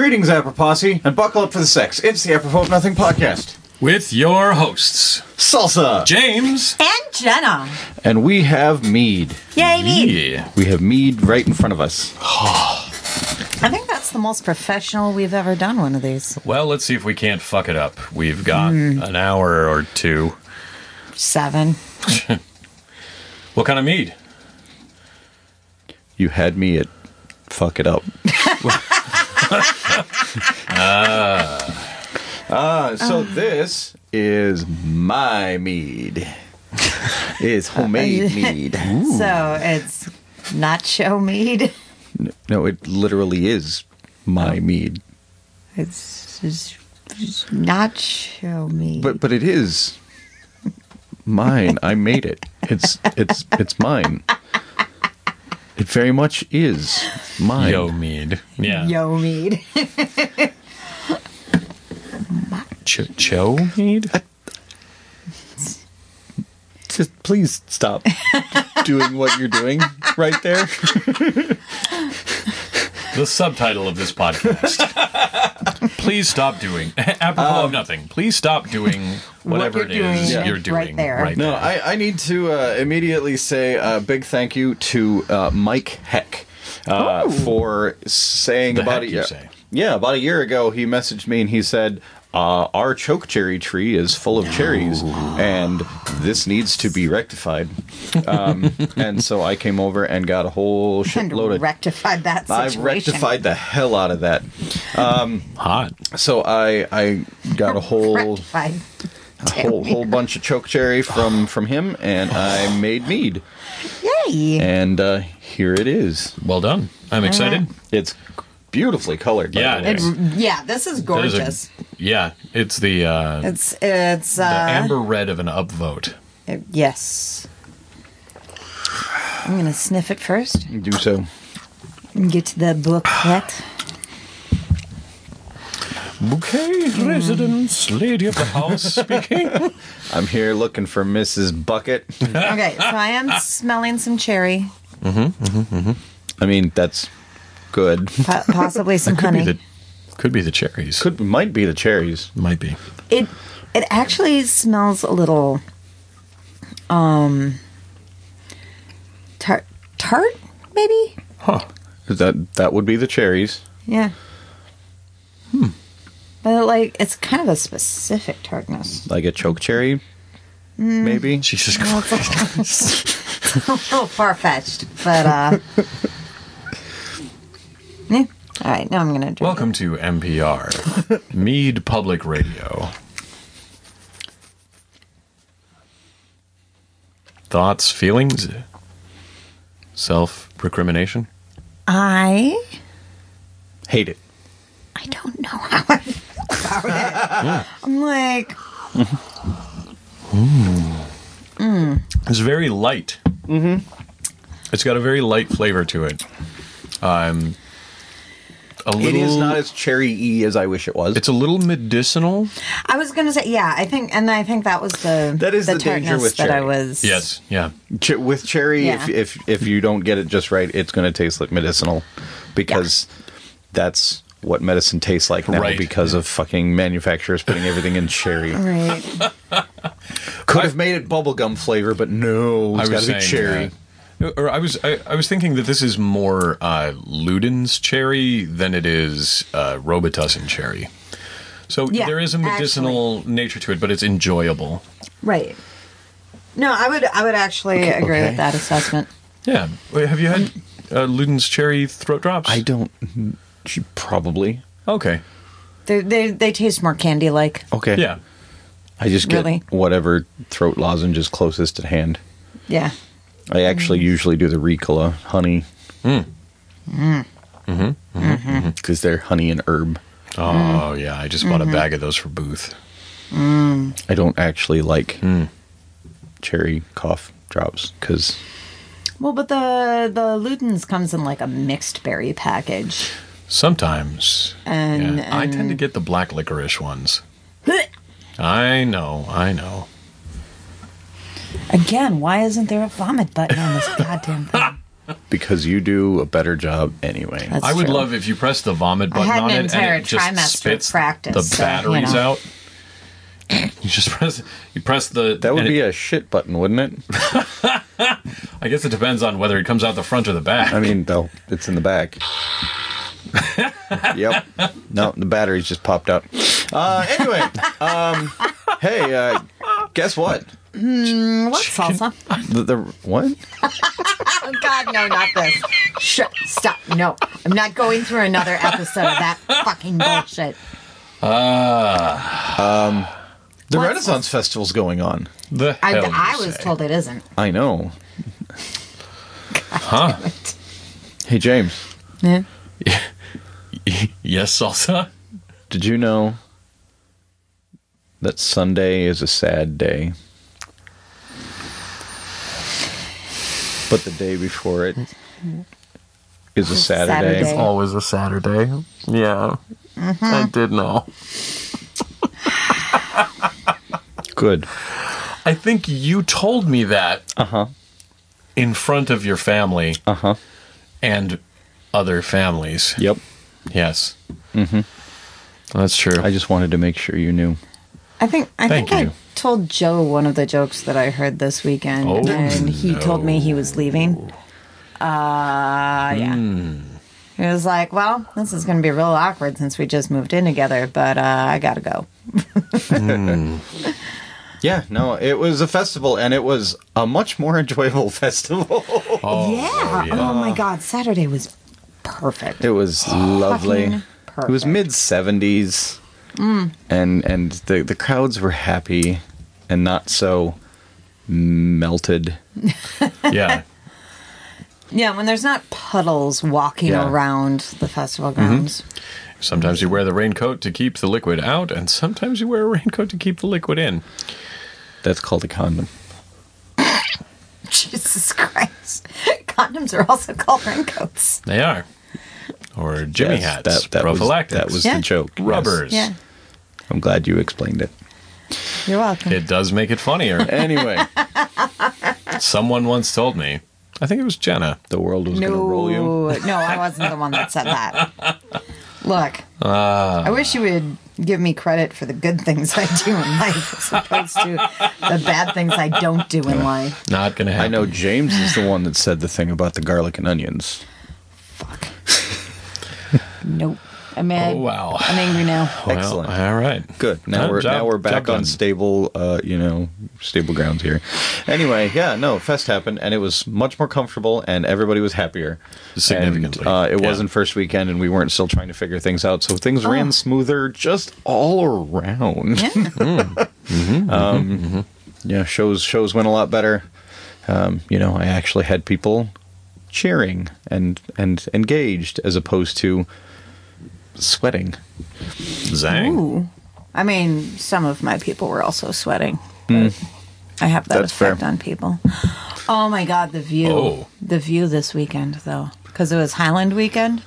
Greetings, Apple Posse, and buckle up for the sex. It's the Apropos of Nothing podcast. With your hosts, Salsa, James, and Jenna. And we have mead. Yay, mead. Yeah. We have mead right in front of us. I think that's the most professional we've ever done one of these. Well, let's see if we can't fuck it up. We've got an hour or two. 7. What kind of mead? You had me at fuck it up. So this is my mead. It's homemade mead. So it's nacho mead. No, it literally is my mead. It's nacho mead. But it is mine. I made it. It's mine. It very much is mine. Yo mead. Yeah. Yo mead. Cho mead? Just please stop doing what you're doing right there. The subtitle of this podcast. Please stop doing. Apropos of nothing. Please stop doing whatever What it you're is doing you're right doing there. No, I need to immediately say a big thank you to Mike Heck for saying The about heck, you say? Yeah, about a year ago he messaged me and he said, our choke cherry tree is full of cherries, and this needs to be rectified. And so I came over and got a whole shitload of... rectified that situation. I rectified the hell out of that. Hot. So I got a whole Rectified. whole bunch of choke cherry from him, and I made mead. Yay. And here it is. Well done. I'm excited. It's beautifully colored. by Yeah, the way. it is. Yeah, this is That is gorgeous. Yeah, it's the It's the amber red of an upvote. yes. I'm gonna sniff it first Do so. and get to the booklet. Bouquet residence, lady of the house speaking. I'm here looking for Mrs. Bucket. Okay, so I am smelling some cherry, I mean, that's good. possibly some honey. Could be the cherries. Might be the cherries. Might be. It actually smells a little tart maybe. Huh. That would be the cherries. Yeah. But like it's kind of a specific tartness. Like a choke cherry, maybe. Jesus Christ. A little far fetched, but yeah. All right, now I'm gonna drink. Welcome to NPR, Mead Public Radio. Thoughts, feelings, self-recrimination? I Hate it. don't know how I feel about it. I'm like, It's very light. Mm-hmm. It's got a very light flavor to it. It is not as cherry-y as I wish it was. It's a little medicinal. I was gonna say, yeah. I think that was the That is the danger tartness with that I cherry. was. Yes, yeah. With cherry, Yeah. if you don't get it just right, it's going to taste like medicinal, because that's what medicine tastes like now, Right. because of fucking manufacturers putting everything in cherry. Right. Could have made it bubblegum flavor, but no, it's got to be cherry. Or I was thinking that this is more Luden's cherry than it is Robitussin cherry. So Yeah, there is a medicinal nature to it, but it's enjoyable. Right. No, I would actually agree okay. with that assessment. Yeah. Wait, have you had Luden's cherry throat drops? I don't. Probably. Okay. They taste more candy-like. Okay. Yeah. I just get Really? whatever throat lozenge is closest at hand. Yeah. I actually usually do the Ricola honey. Because they're honey and herb. Oh, yeah. I just bought a bag of those for Booth. I don't actually like cherry cough drops because Well, but the Luden's comes in like a mixed berry package. Sometimes. And, Yeah. I tend to get the black licorice ones. I know. Again, why isn't there a vomit button on this goddamn thing? because you do a better job anyway. That's I would true. love if you press the vomit button had on an it entire and it just trimester spits of practice, the so, batteries you know. out. You just press the. That would and be a shit button, wouldn't it? I guess it depends on whether it comes out the front or the back. I mean, though, it's in the back. Yep. No, the batteries just popped out. Anyway, hey, guess what? What salsa? The what? Oh, God, no, not this. Stop. No, I'm not going through another episode of that fucking bullshit. The What's Renaissance Festival's going on. The hell I you was say? told it isn't. I know. Huh? Hey, James, Yeah. Yes, salsa. did you know that Sunday is a sad day? But the day before it is a Saturday. Saturday. Always a Saturday. Yeah, I did know. Good. I think you told me that Uh-huh. in front of your family Uh-huh. and other families. Yep. Yes. Mm-hmm. That's true. I just wanted to make sure you knew. I think Thank I you. told Joe one of the jokes that I heard this weekend, Oh, and he told me he was leaving. Yeah. He was like, "Well, this is going to be real awkward since we just moved in together, but I gotta go." Yeah, no, it was a festival, and it was a much more enjoyable festival. Yeah. Oh my God, Saturday was perfect. It was lovely. Fucking It was perfect. mid-70s, and the crowds were happy and not so melted. Yeah. Yeah, when there's not puddles walking Yeah. around the festival grounds. Sometimes you wear the raincoat to keep the liquid out, and sometimes you wear a raincoat to keep the liquid in. That's called a condom. Jesus Christ. Condoms are also called raincoats. They are. Or Jimmy Yes, hats. that Prophylactics. was Yeah. the joke. Yes. Rubbers. Yeah. I'm glad you explained it. You're welcome. It does make it funnier. Anyway, Someone once told me, I think it was Jenna. the world was going to roll you. No, I wasn't the one that said that. Look, I wish you would give me credit for the good things I do in life as opposed to the bad things I don't do in life. Not going to happen. I know James is the one that said the thing about the garlic and onions. Fuck. Nope. I'm mad. Oh, wow. I'm angry now. Well, Excellent. All right. Good. Now Job- we're back job on done. stable, stable grounds here. Anyway, yeah, no, Fest happened, and it was much more comfortable, and everybody was happier. Significantly, And, it yeah. wasn't first weekend, and we weren't still trying to figure things out, so things ran smoother just all around. Yeah. Yeah, shows went a lot better. I actually had people cheering and engaged as opposed to sweating. Zang. Ooh. I mean, some of my people were also sweating. But I have that That's effect fair. on people. Oh my God, the view. Oh. The view this weekend, though. Because it was Highland weekend.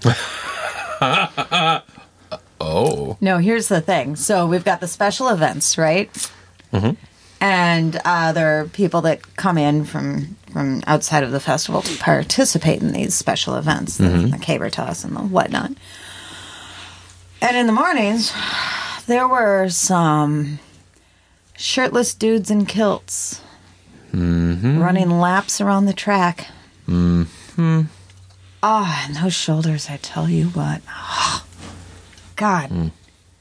Oh. No, here's the thing. So we've got the special events, right? Mm-hmm. And there are people that come in from outside of the festival to participate in these special events, the caber toss and the whatnot. And in the mornings, there were some shirtless dudes in kilts running laps around the track. Mm-hmm. Oh, and those shoulders, I tell you what. Oh, God.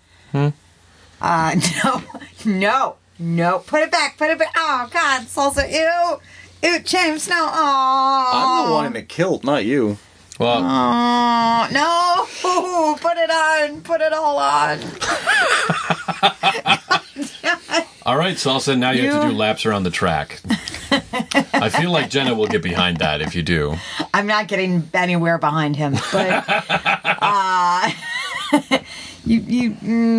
No. Put it back. Oh, God, salsa. Ew, James, no. Oh. I'm the one in a kilt, not you. Well, Oh, no. Put it on. Put it all on. all right, Salsa, now you have to do laps around the track. I feel like Jenna will get behind that if you do. I'm not getting anywhere behind him, but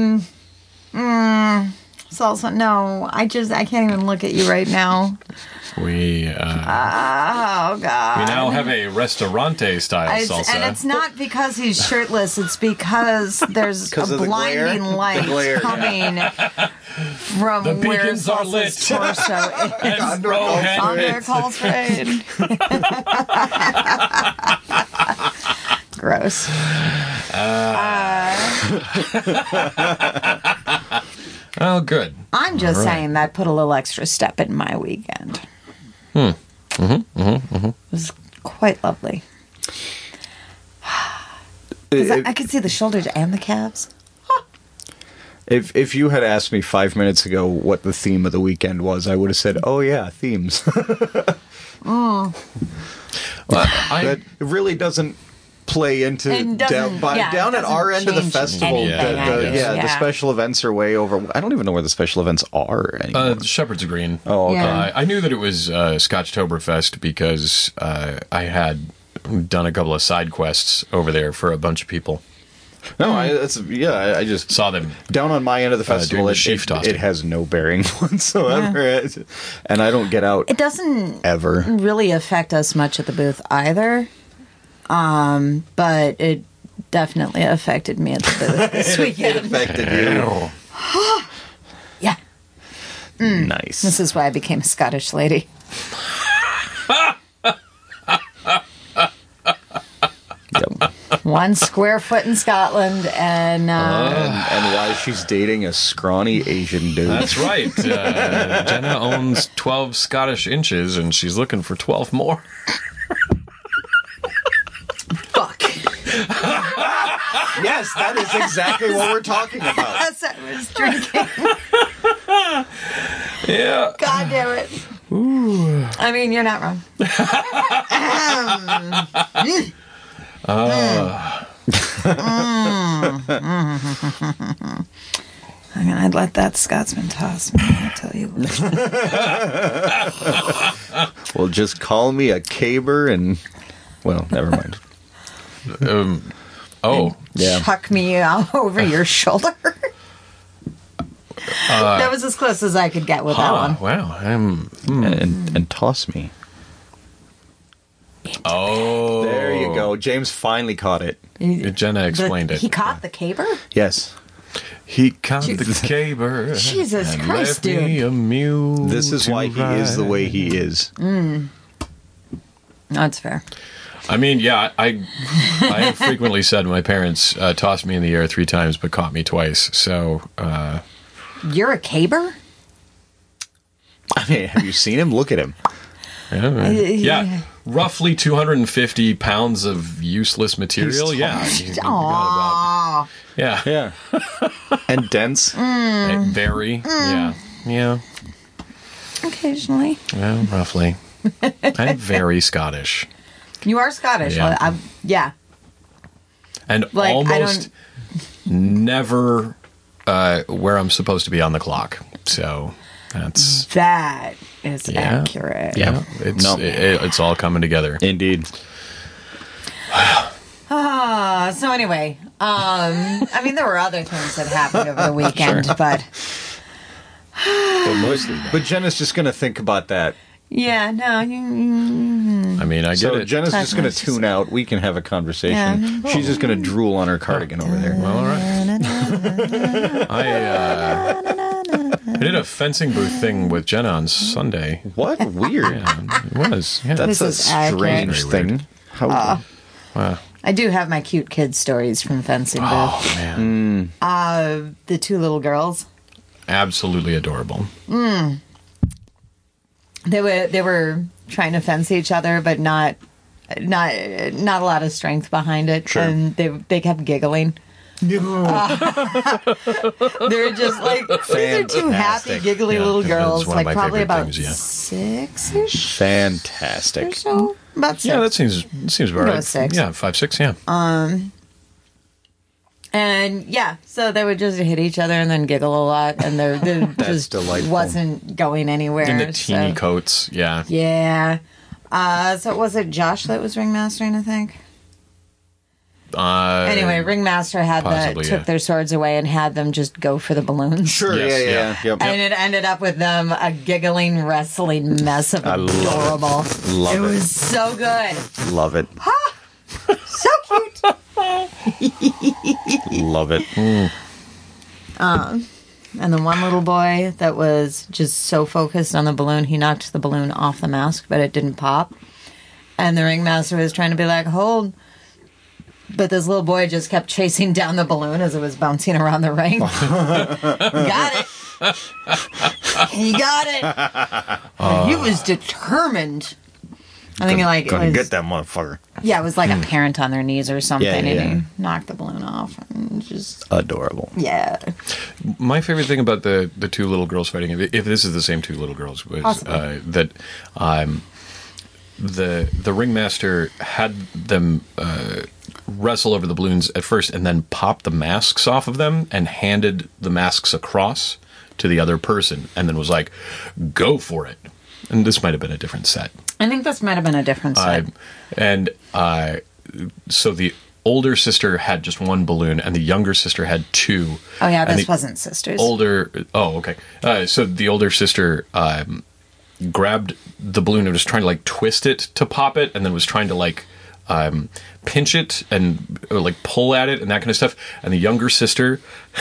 salsa. No, I can't even look at you right now. We Oh God! we now have a restaurante style salsa. And it's not because he's shirtless. It's because there's a 'Cause of the glare? blinding The light glare. coming from The where beacons are Salsa's lit. torso is. And Rohan- Under Cole's raid. Gross. Oh, good. I'm just All right. saying that put a little extra step in my weekend. It was quite lovely. 'Cause I could see the shoulders and the calves. If you had asked me 5 minutes ago what the theme of the weekend was, I would have said, "Oh yeah, themes." Well, That really doesn't play into It doesn't- down it at our doesn't end of the change festival. anything, The special events are way over. I don't even know where the special events are anymore. Shepherd's Green. Oh, okay. Yeah. I knew that it was Scotchtoberfest because I had done a couple of side quests over there for a bunch of people. No, I just Saw them. down on my end of the festival. doing the It, sheaf tossing. it has no bearing whatsoever, and I don't get out It doesn't ever. really affect us much at the booth either. But it definitely affected me at the booth this It weekend. affected you. Yeah. Nice. This is why I became a Scottish lady. Yep. 1 square foot in Scotland, and And why she's dating a scrawny Asian dude. That's right. Jenna owns 12 Scottish inches, and she's looking for 12 more. fuck. Yes, that is exactly what we're talking about. As I was drinking. Yeah. God damn it. I mean, you're not wrong. I mean, I'd let that Scotsman toss me, I'll tell you what. Well, just call me a caber and... Well, never mind. Oh, Yeah. Chuck me out over your shoulder. That was as close as I could get with that one. wow. And toss me. Oh. There you go. James finally caught it. Jenna explained it. He caught the caber? Yes. He caught the caber. Jesus and Christ, left me dude. a mule This is to why he is the way ride. he is. That's fair. I mean, yeah, I have frequently said my parents tossed me in the air 3 times but caught me twice. So, You're a caber? I mean, have you seen him? Look at him. yeah, roughly 250 pounds of useless material. Yeah. You got Aww. about- yeah. Yeah. And dense. Very. Yeah. Yeah. Occasionally. Well, roughly. I'm very Scottish. You are Scottish. Yeah. Yeah. And Like, I almost never where I'm supposed to be on the clock. So that's That is accurate. Yeah, it's No. it's all coming together. Indeed. So anyway, I mean, there were other things that happened over the weekend, but But Jenna's just going to think about that. yeah, no, I mean, I get So it. Jenna's just going to Pragmatic. tune out. We can have a conversation. Yeah. She's just going to drool on her cardigan over there. Well, all right. I did a fencing booth thing with Jenna on Sunday. What? Weird. Yeah, it was. Yeah. That's This a is accurate. strange Very weird. thing. How, Wow. I do have my cute kid stories from fencing booth. Oh man, The 2 little girls. absolutely adorable. They were trying to fence each other, but not a lot of strength behind it, Sure. and they kept giggling. They were just like these are 2 happy, Fantastic. giggly Yeah, little that's girls, one of like my probably favorite about things, yeah. 6-ish or fantastic. so. About 6. Yeah, that seems about Go right. 6. Yeah, 5, 6. Yeah. And yeah, so they would just hit each other and then giggle a lot, and they just delightful. wasn't going anywhere. In the teeny so- coats. Yeah. Yeah. So was it Josh that was ringmastering, I think? Anyway, Ringmaster possibly, took their swords away and had them just go for the balloons. Sure, Yes, yeah. Yep. And it ended up with them a giggling, wrestling mess of adorable. Love it. It was so good. Love it. So cute. Love it. And the one little boy that was just so focused on the balloon, he knocked the balloon off the mask, but it didn't pop. And the Ringmaster was trying to be like, hold. But this little boy just kept chasing down the balloon as it was bouncing around the ring. Got it. He got it. And he was determined. I think Gonna get that motherfucker. Yeah, it was like a parent on their knees or something, Yeah. and he knocked the balloon off. And just Adorable. yeah. My favorite thing about the two little girls fighting, if this is the same two little girls, was that the Ringmaster had them wrestle over the balloons at first and then pop the masks off of them and handed the masks across to the other person and then was like, go for it. And this might have been a different set. I think this might have been a different set. So the older sister had just one balloon and the younger sister had two. Oh, yeah, And this the wasn't sisters. okay. So the older sister grabbed the balloon and was trying to like twist it to pop it and then was trying to like pinch it and like pull at it and that kind of stuff. And the younger sister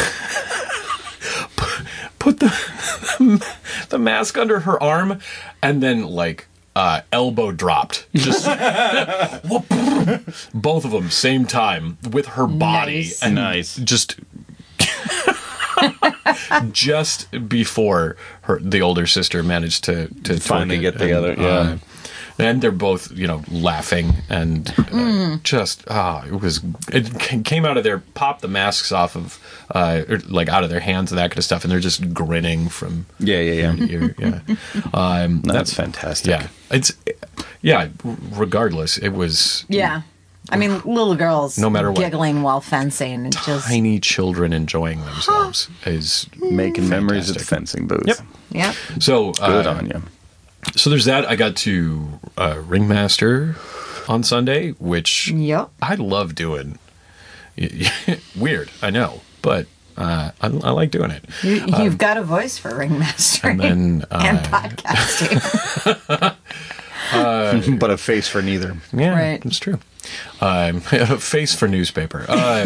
put the mask under her arm and then like elbow dropped. Just both of them same time with her body. Nice. And Nice. just before the older sister managed to Finally twerk it get together, yeah. and they're both, laughing and it came out of their popped the masks off of out of their hands and that kind of stuff, and they're just grinning from Yeah. ear. Yeah, That's fantastic. Regardless, it was Yeah. I mean, little girls No matter what. giggling while fencing. And just, tiny children enjoying themselves is Making memories at the fantastic. fencing booth. Yep. yeah. So Good on you. So there's that. I got to Ringmaster on Sunday, which Yep. I love doing. Weird, I know, but I like doing it. You've got a voice for Ringmaster And then and podcasting. But a face for neither. yeah, Right. it's true. A face for newspaper,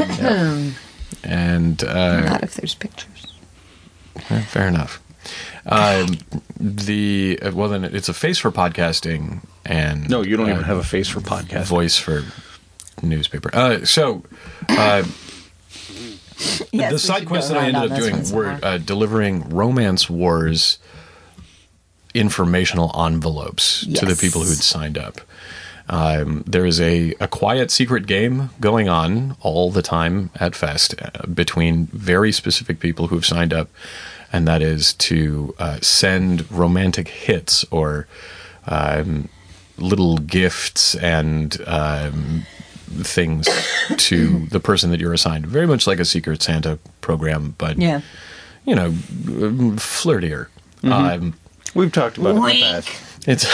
and Not if there's pictures. fair enough. Then it's a face for podcasting and No, you don't even have a face for podcast. voice for newspaper. Yes, The we side should quests go that I around ended on up this doing one some were more. delivering Romance Wars informational envelopes to the Yes. people who had signed up. There is a quiet secret game going on all the time at Fest between very specific people who have signed up, and that is to send romantic hits or little gifts and things to the person that you're assigned. Very much like a Secret Santa program, but Yeah. flirtier. We've talked about it in Wink. the past. It's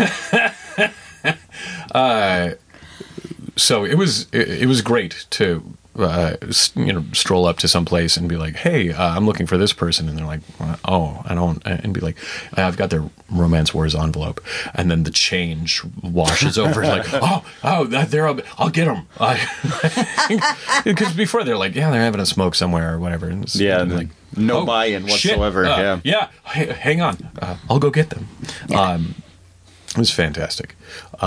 so it was great to stroll up to some place and be like, hey, I'm looking for this person, and they're like, oh, I don't, and be like, I've got their Romance Wars envelope, and then the change washes over like, I'll get them, because before they're like, yeah, they're having a smoke somewhere or whatever, and it's Yeah, like, no oh, buy-in shit. whatsoever. Hang on, I'll go get them. It was fantastic.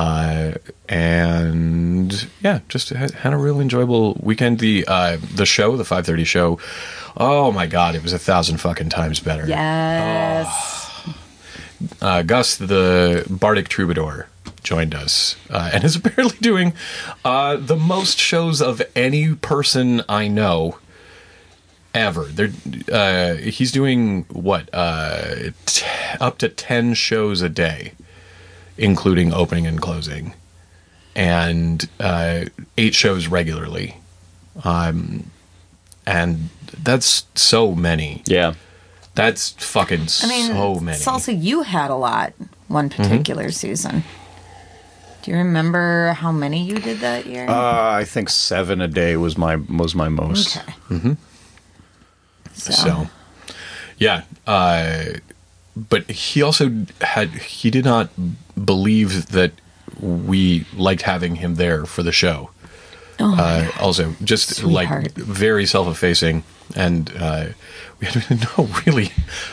And yeah, just had a real enjoyable weekend. The show, the 5:30 show, oh my God, it was 1,000 fucking times better. Yes. Gus, the Bardic Troubadour, joined us and is apparently doing the most shows of any person I know ever. He's doing what, up to 10 shows a day, including opening and closing, and 8 shows regularly. And that's so many. Yeah. That's fucking so many. Salsa, you had a lot one particular season. Do you remember how many you did that year? I think 7 a day was my most. Okay. Mm-hmm. So, yeah. But he also he did not believe that we liked having him there for the show. Oh, also, just sweetheart. like very self-effacing, and we had no really.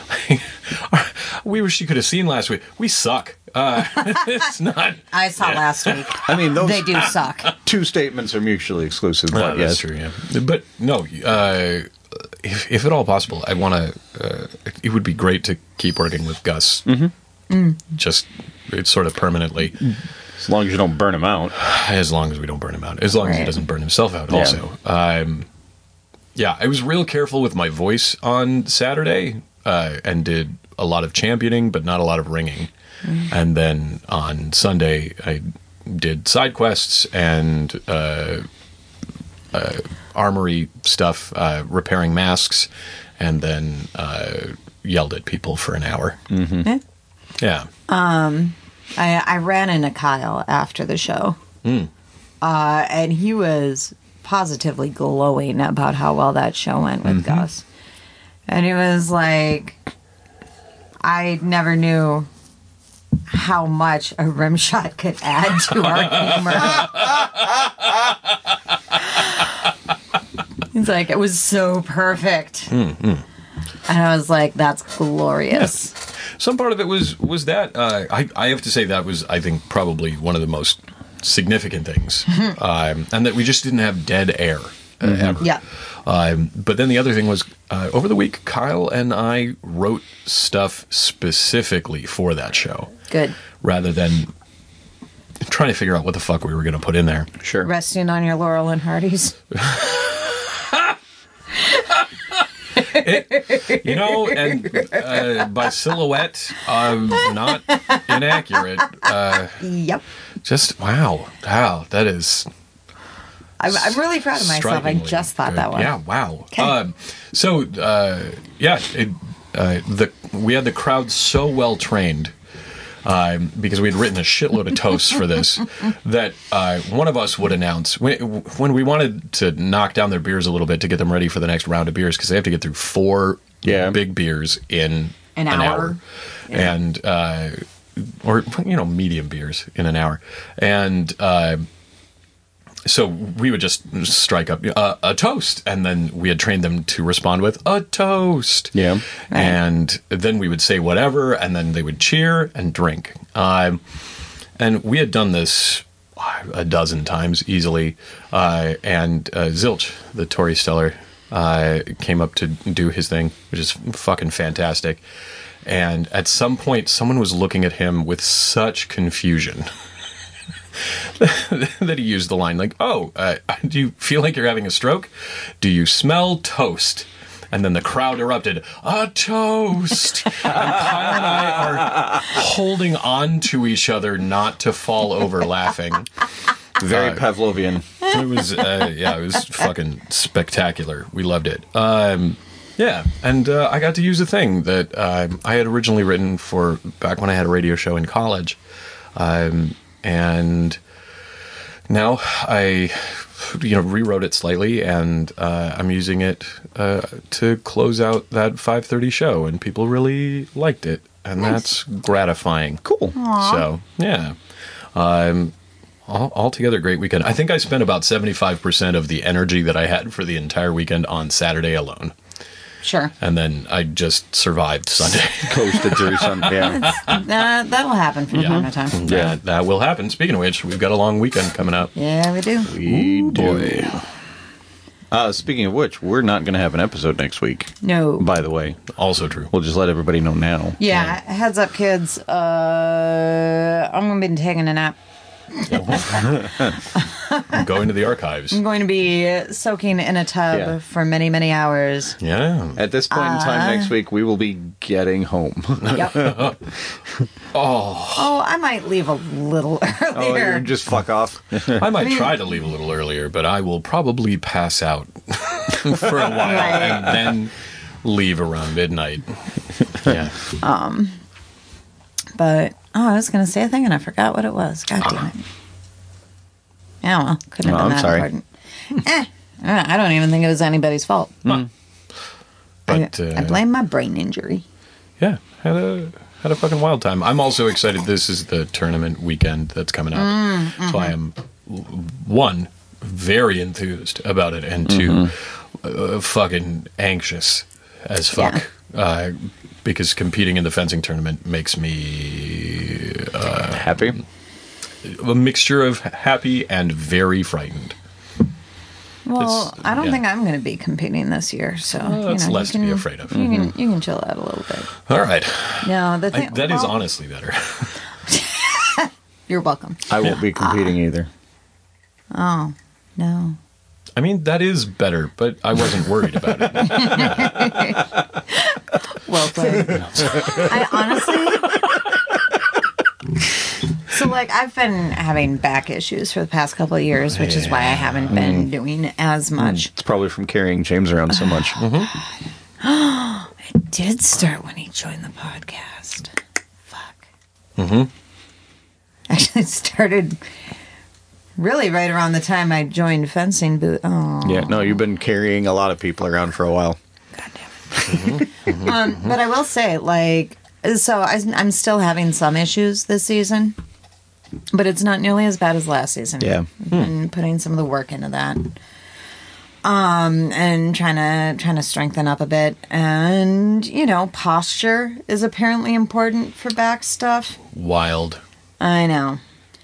We wish you could have seen last week. We suck. It's not. I saw last week. I mean, those They do suck. 2 statements are mutually exclusive. But That's true. Yeah, but no. If at all possible, I want to. It would be great to keep working with Gus. Mm-hmm. Just it's sort of permanently. As long as you don't burn him out. As long as we don't burn him out. As long as he Right. doesn't burn himself out. Yeah. Also, yeah, I was real careful with my voice on Saturday, and did a lot of championing, but not a lot of ringing. And then on Sunday, I did side quests and armory stuff, repairing masks, and then yelled at people for an hour. Yeah. Yeah. I ran into Kyle after the show, and he was positively glowing about how well that show went with Gus. And he was like, I never knew how much a rim shot could add to our humor. He's like, it was so perfect. And I was like, that's glorious. Some part of it was that I have to say that was, I think, probably one of the most significant things, and that we just didn't have dead air ever. Yeah. But then the other thing was over the week, Kyle and I wrote stuff specifically for that show, Good. rather than trying to figure out what the fuck we were going to put in there. Sure. Resting on your Laurel and Hardy's. You know, and by silhouette, not inaccurate. Yep. Just wow, that is. I'm really proud of myself. I strikingly just thought good. that one. Yeah, wow. Okay. We had the crowd so well trained because we had written a shitload of toasts for this that one of us would announce when we wanted to knock down their beers a little bit to get them ready for the next round of beers, because they have to get through 4 big beers in An hour. and or medium beers in an hour, and so we would just strike up a toast, and then we had trained them to respond with a toast. Yeah. And then we would say whatever, and then they would cheer and drink. And we had done this a dozen times easily. And Zilch, the Tory Stellar, came up to do his thing, which is fucking fantastic. And at some point, someone was looking at him with such confusion that he used the line like, "Oh, do you feel like you're having a stroke? Do you smell toast?" And then the crowd erupted, "A toast!" And Kyle and I are holding on to each other not to fall over laughing. Very Pavlovian. It was, it was fucking spectacular. We loved it. Yeah, and I got to use a thing that I had originally written for back when I had a radio show in college. And now I, rewrote it slightly, and I'm using it to close out that 5:30 show, and people really liked it, and that's gratifying. Cool. So, yeah. Altogether, great weekend. I think I spent about 75% of the energy that I had for the entire weekend on Saturday alone. Sure. And then I just survived Sunday. Coasted through Sunday. Yeah. That'll happen from time to time. Yeah, that will happen. Speaking of which, we've got a long weekend coming up. Yeah, we do. We do. Speaking of which, we're not going to have an episode next week. No. By the way, Also true. we'll just let everybody know now. Yeah, heads up, kids. I'm going to be taking a nap. I'm going to the archives. I'm going to be soaking in a tub Yeah. for many, many hours. Yeah. At this point in time next week, we will be getting home. Yep. Oh, I might leave a little Oh, earlier. you're just fuck off. I might try to leave a little earlier, but I will probably pass out for a while Right. and then leave around midnight. Yeah. But I was going to say a thing and I forgot what it was. God damn it. Yeah, well, couldn't have Oh, been I'm that sorry. important. I don't even think it was anybody's fault. But I blame my brain injury. yeah, had a fucking wild time. I'm also excited. This is the tournament weekend that's coming up, so I am one very enthused about it, and two fucking anxious as fuck. Because competing in the fencing tournament makes me Happy? a mixture of happy and very frightened. Well, It's- I don't yeah. think I'm going to be competing this year, so That's less to be afraid of. You can chill out a little bit. All right, No, the thing that is well, honestly better. You're welcome. I won't be competing either. Oh no. I mean, that is better, but I wasn't worried about it. Well played. I honestly. So, like, I've been having back issues for the past couple of years, which is why I haven't been doing as much. It's probably from carrying James around so much. It did start when he joined the podcast. Fuck. Actually, it started really right around the time I joined fencing. Oh, Yeah, no, you've been carrying a lot of people around for a while. God damn it. But I will say, like, so I'm still having some issues this season, but it's not nearly as bad as last season. Yeah. I've been putting some of the work into that. And trying to strengthen up a bit. And, posture is apparently important for back stuff. Wild. I know.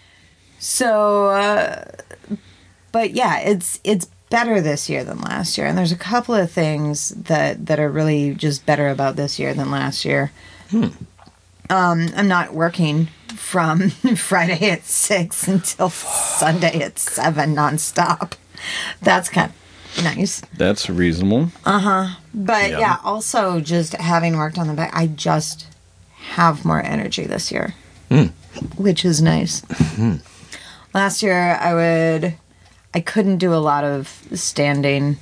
So, but yeah, it's better this year than last year, and there's a couple of things that are really just better about this year than last year. I'm not working from Friday at 6 until Sunday at 7 nonstop. That's kind of nice. That's reasonable. But Yeah. yeah, also just having worked on the back, I just have more energy this year, which is nice. Last year, I couldn't do a lot of standing.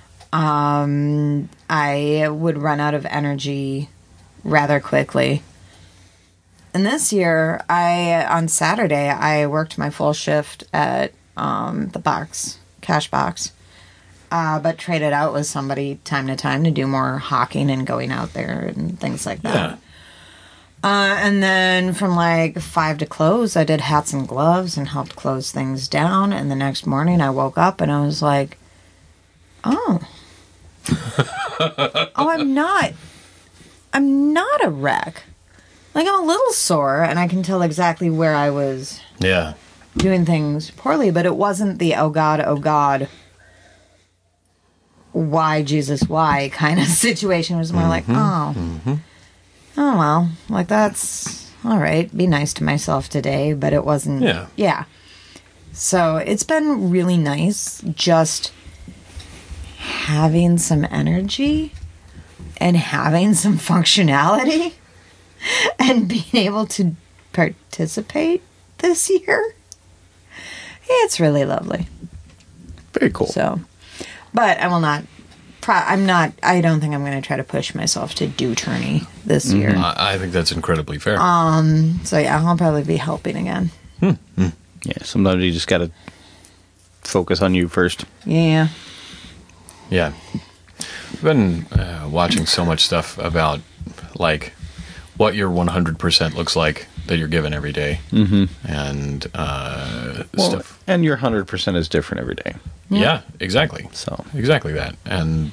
I would run out of energy rather quickly. And this year, on Saturday, I worked my full shift at the cash box. But traded out with somebody time to time to do more hawking and going out there and things like that. Yeah. And then from like 5 to close, I did hats and gloves and helped close things down. And the next morning, I woke up and I was like, "Oh, I'm not a wreck. Like, I'm a little sore, and I can tell exactly where I was Yeah. doing things poorly, but it wasn't the oh God, why Jesus, why kind of situation. It was more like, oh well, like, that's all right. Be nice to myself today, but it wasn't. Yeah. So it's been really nice just having some energy and having some functionality and being able to participate this year. It's really lovely. Very cool. So, but I will not. I don't think I'm going to try to push myself to do tourney this year. I think that's incredibly fair. So yeah, I'll probably be helping again. Yeah, sometimes you just got to focus on you first. Yeah. Yeah. I've been watching so much stuff about, like, what your 100% looks like that you're given every day. And stuff. And your 100% is different every day. Yeah, exactly. So Exactly that. And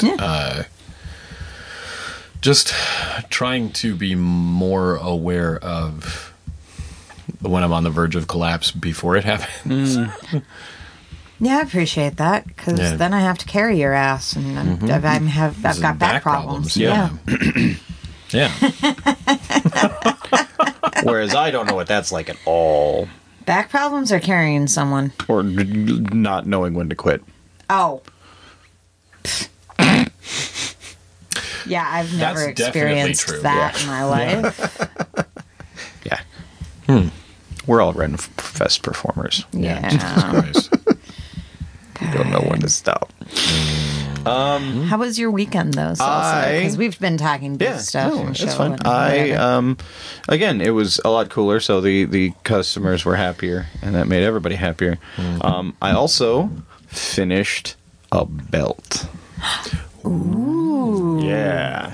just trying to be more aware of when I'm on the verge of collapse before it happens. Yeah, I appreciate that, because Yeah. then I have to carry your ass, and I've got back problems. Yeah. Yeah. whereas I don't know what that's like at all, Back problems or carrying someone? or not knowing when to quit. Oh. Yeah, I've never That's definitely experienced true. that Yeah. in my life. Yeah. We're all Ren Fest performers. Yeah. Jesus Christ. We don't know when to stop. How was your weekend, though, because we've been talking big stuff. No, and it's show fine. and whatever. Again, it was a lot cooler, so the customers were happier, and that made everybody happier. I also finished a belt. Ooh. Yeah.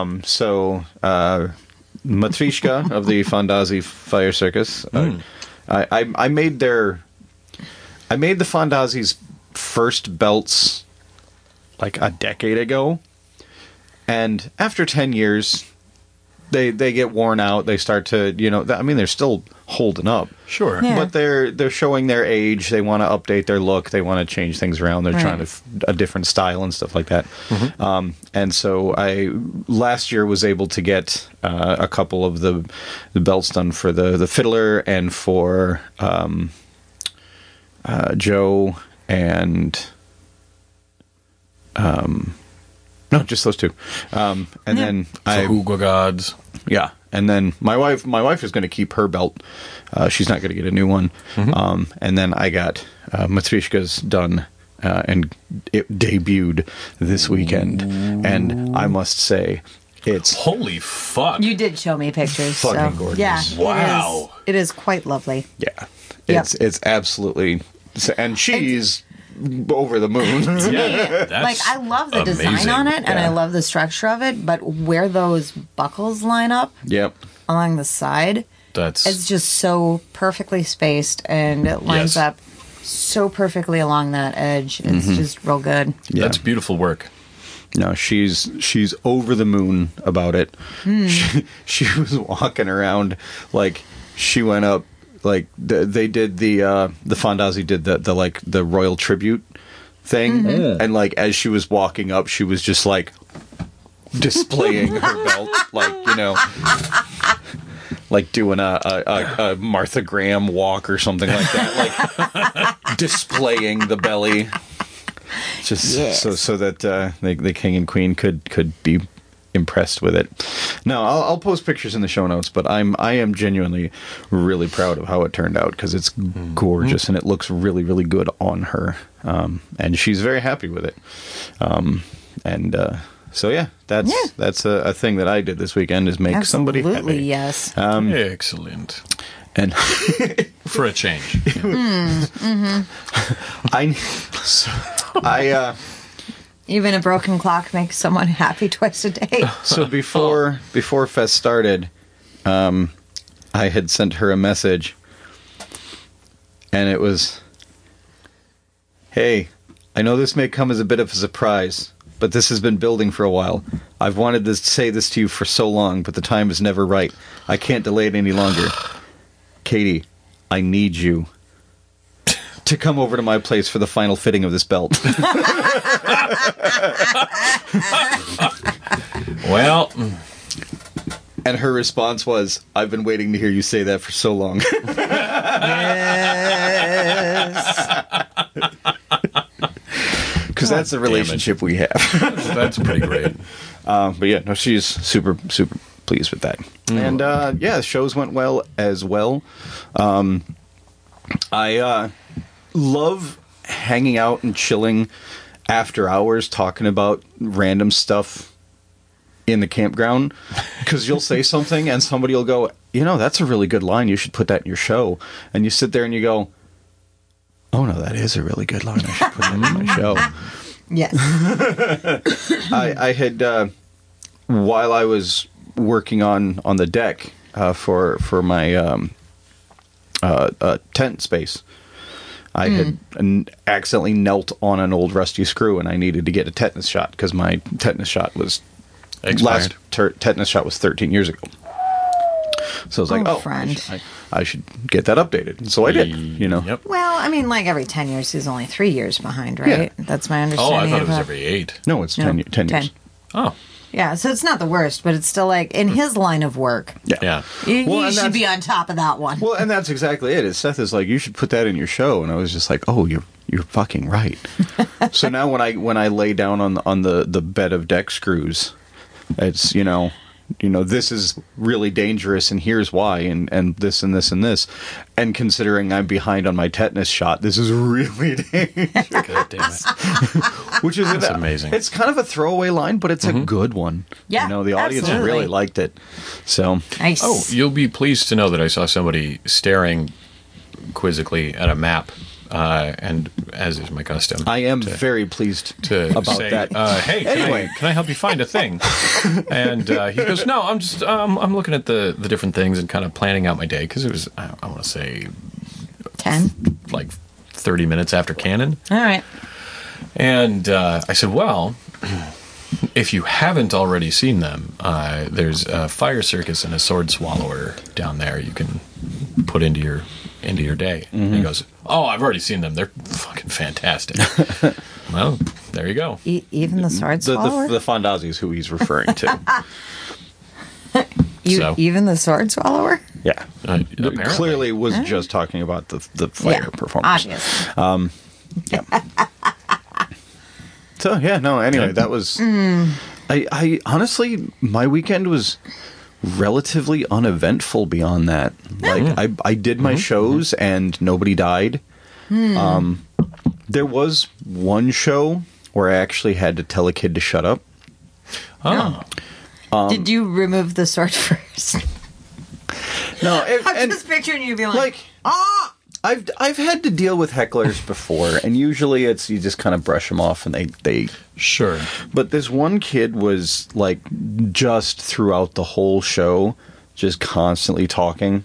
Matrishka of the Fondazi Fire Circus. I made the Fondazi's first belts like a decade ago, and after 10 years, they get worn out. They start to, they're still holding up. Sure. Yeah. But they're showing their age. They want to update their look. They want to change things around. They're Right. trying to a different style and stuff like that. And so I last year was able to get a couple of the belts done for the fiddler and for Joe and no, just those two. And then For Hugo Gods. yeah, and then my wife is going to keep her belt. She's not going to get a new one. And then I got Matrishka's done, and it debuted this weekend. And I must say, it's Holy fuck. You did show me pictures. Fucking so, gorgeous. Yeah. Wow. It is quite lovely. yeah, Yep. it's absolutely, and she's over the moon. Yeah, that's Like, I love the design amazing. on it, and Yeah. I love the structure of it, but where those buckles line up Yep. along the side, That's it's just so perfectly spaced, and it lines Yes. up so perfectly along that edge. It's just real good. Yeah. that's beautiful work. No, she's over the moon about it. She was walking around like she went up like they did the Fondazi did the royal tribute thing, and like as she was walking up, she was just like displaying her belt, like like doing a Martha Graham walk or something like that, like displaying the belly. Just Yes. so that the king and queen could be impressed with it. No, I'll post pictures in the show notes, but I am genuinely really proud of how it turned out because it's gorgeous and it looks really, really good on her, and she's very happy with it. So yeah, that's a thing that I did this weekend is make somebody Absolutely, happy. yes. Excellent. And For a change. Even a broken clock makes someone happy twice a day. So before Fest started, I had sent her a message, and it was, "Hey, I know this may come as a bit of a surprise, but this has been building for a while. I've wanted to say this to you for so long, but the time is never right. I can't delay it any longer. Katie, I need you to come over to my place for the final fitting of this belt." Well, And her response was, "I've been waiting to hear you say that for so long." Yes. Because that's the relationship we have. that's pretty great. But yeah, no, she's super, super pleased with that. And yeah, the shows went well as well. I love hanging out and chilling after hours talking about random stuff in the campground. Because you'll say something and somebody will go, that's a really good line. You should put that in your show. And you sit there and you go, oh no, that is a really good line. I should put that in my show. Yes. I had while I was working on the deck for my tent space, I had accidentally knelt on an old rusty screw, and I needed to get a tetanus shot because my tetanus shot was Expired. tetanus shot was 13 years ago. So I was like, friend. I should get that updated. And so I did. Yep. Well, I mean, like every 10 years, he's only 3 years behind, right? Yeah. That's my Oh, understanding. I thought it of was that. every 8. No, it's 10 years. Oh, Yeah, so it's not the worst, but it's still like in his line of work. yeah. You, Well, you and should that's- be on top of that one. Well, and that's exactly it. Seth is like, you should put that in your show, and I was just like, oh, you're fucking right. So now when I lay down on the bed of deck screws, it's this is really dangerous and here's why and this and this and this. And considering I'm behind on my tetanus shot, this is really dangerous. God damn it. Which is That's amazing. It's kind of a throwaway line, but it's a good one. Yeah, the audience absolutely. really liked it. So, Nice. Oh, you'll be pleased to know that I saw somebody staring quizzically at a map, and as is my custom, I am very pleased to about say, that. "Hey, Anyway. can I help you find a thing?" And he goes, "No, I'm just I'm looking at the different things and kind of planning out my day because it was I want to say 10. like 30 minutes after Canon." All right. And I said, well, if you haven't already seen them, there's a fire circus and a sword swallower down there you can put into your day. And he goes, oh, I've already seen them. They're fucking fantastic. Well, there you go. Even the sword swallower? the Fondazzi is who he's referring to. So- Even the sword swallower? Yeah. Apparently. Clearly was just talking about the fire performance. Obviously. Yeah. So yeah, no. Anyway, that was. I honestly, my weekend was relatively uneventful. Beyond that, like I did my shows and nobody died. There was one show where I actually had to tell a kid to shut up. Oh. Did you remove the sword first? No, I'm just picturing you being like, like ah! I've had to deal with hecklers before, and usually it's you just kind of brush them off, and they. Sure. But this one kid was like just throughout the whole show, just constantly talking,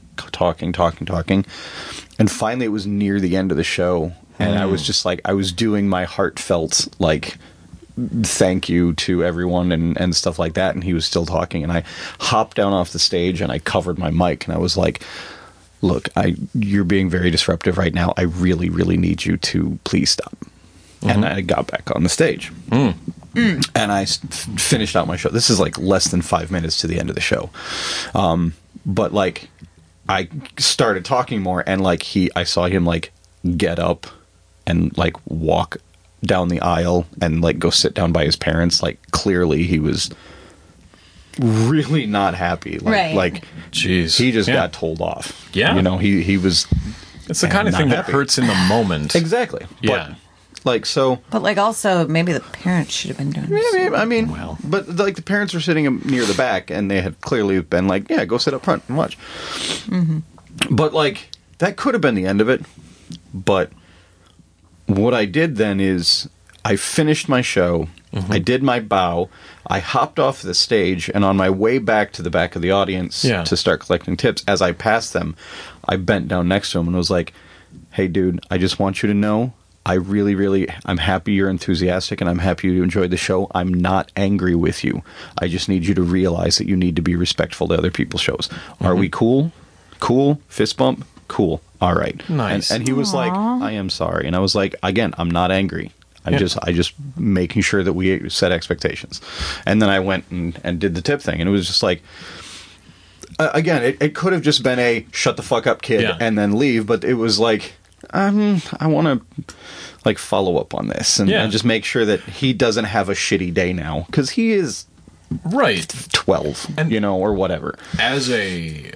and finally it was near the end of the show, and I was just like I was doing my heartfelt like thank you to everyone and stuff like that, and he was still talking, and I hopped down off the stage and I covered my mic, and I was like, look, you're being very disruptive right now. I really, really need you to please stop. And I got back on the stage. And I finished out my show. This is like less than 5 minutes to the end of the show. But like, I started talking more, and like I saw him like get up and like walk down the aisle and like go sit down by his parents. Like clearly he was really not happy. Like Jeez. he just Yeah. got told off. Yeah. He was It's the kind of not thing that happy. hurts in the moment. exactly. Yeah. But, like so. But like also maybe the parents should have been doing this. I mean, Well. but like the parents were sitting near the back, and they had clearly been like, "Yeah, go sit up front and watch." But like that could have been the end of it. But what I did then is I finished my show. I did my bow. I hopped off the stage, and on my way back to the back of the audience to start collecting tips, as I passed them, I bent down next to him and was like, "Hey, dude, I just want you to know, I'm happy you're enthusiastic, and I'm happy you enjoyed the show. I'm not angry with you. I just need you to realize that you need to be respectful to other people's shows. Are we cool? Cool? Fist bump? Cool. All right." Nice. And he was like, "I am sorry." And I was like, again, I'm not angry. I just making sure that we set expectations. And then I went and did the tip thing, and it was just like, again, it could have just been a shut the fuck up kid and then leave, but it was like, I want to like follow up on this and just make sure that he doesn't have a shitty day now, because he is Right. 12, or whatever. As a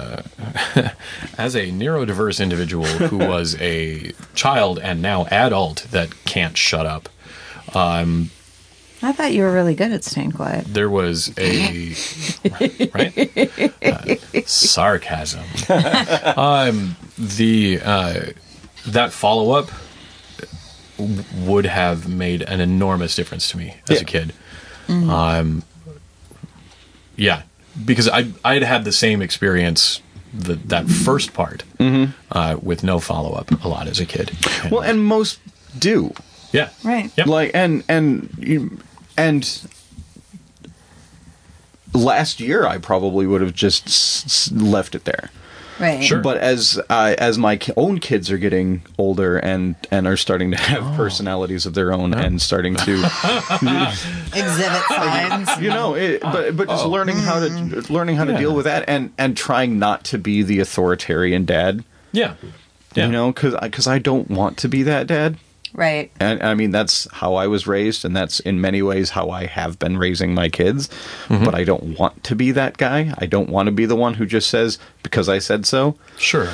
as a neurodiverse individual who was a child and now adult that can't shut up, I thought you were really good at staying quiet. there was a sarcasm. That follow up would have made an enormous difference to me as a kid. Yeah, because I'd had the same experience that first part with no follow up a lot as a kid. Well, and most do. Yeah, Right. Yep. Like and last year I probably would have just left it there. Right. Sure. But as my own kids are getting older and are starting to have personalities of their own and starting to, Exhibit signs. but just learning how to deal with that and trying not to be the authoritarian dad. Yeah. Yeah. Because I don't want to be that dad. Right. And I mean, that's how I was raised, and that's in many ways how I have been raising my kids. But I don't want to be that guy. I don't want to be the one who just says, because I said so. Sure.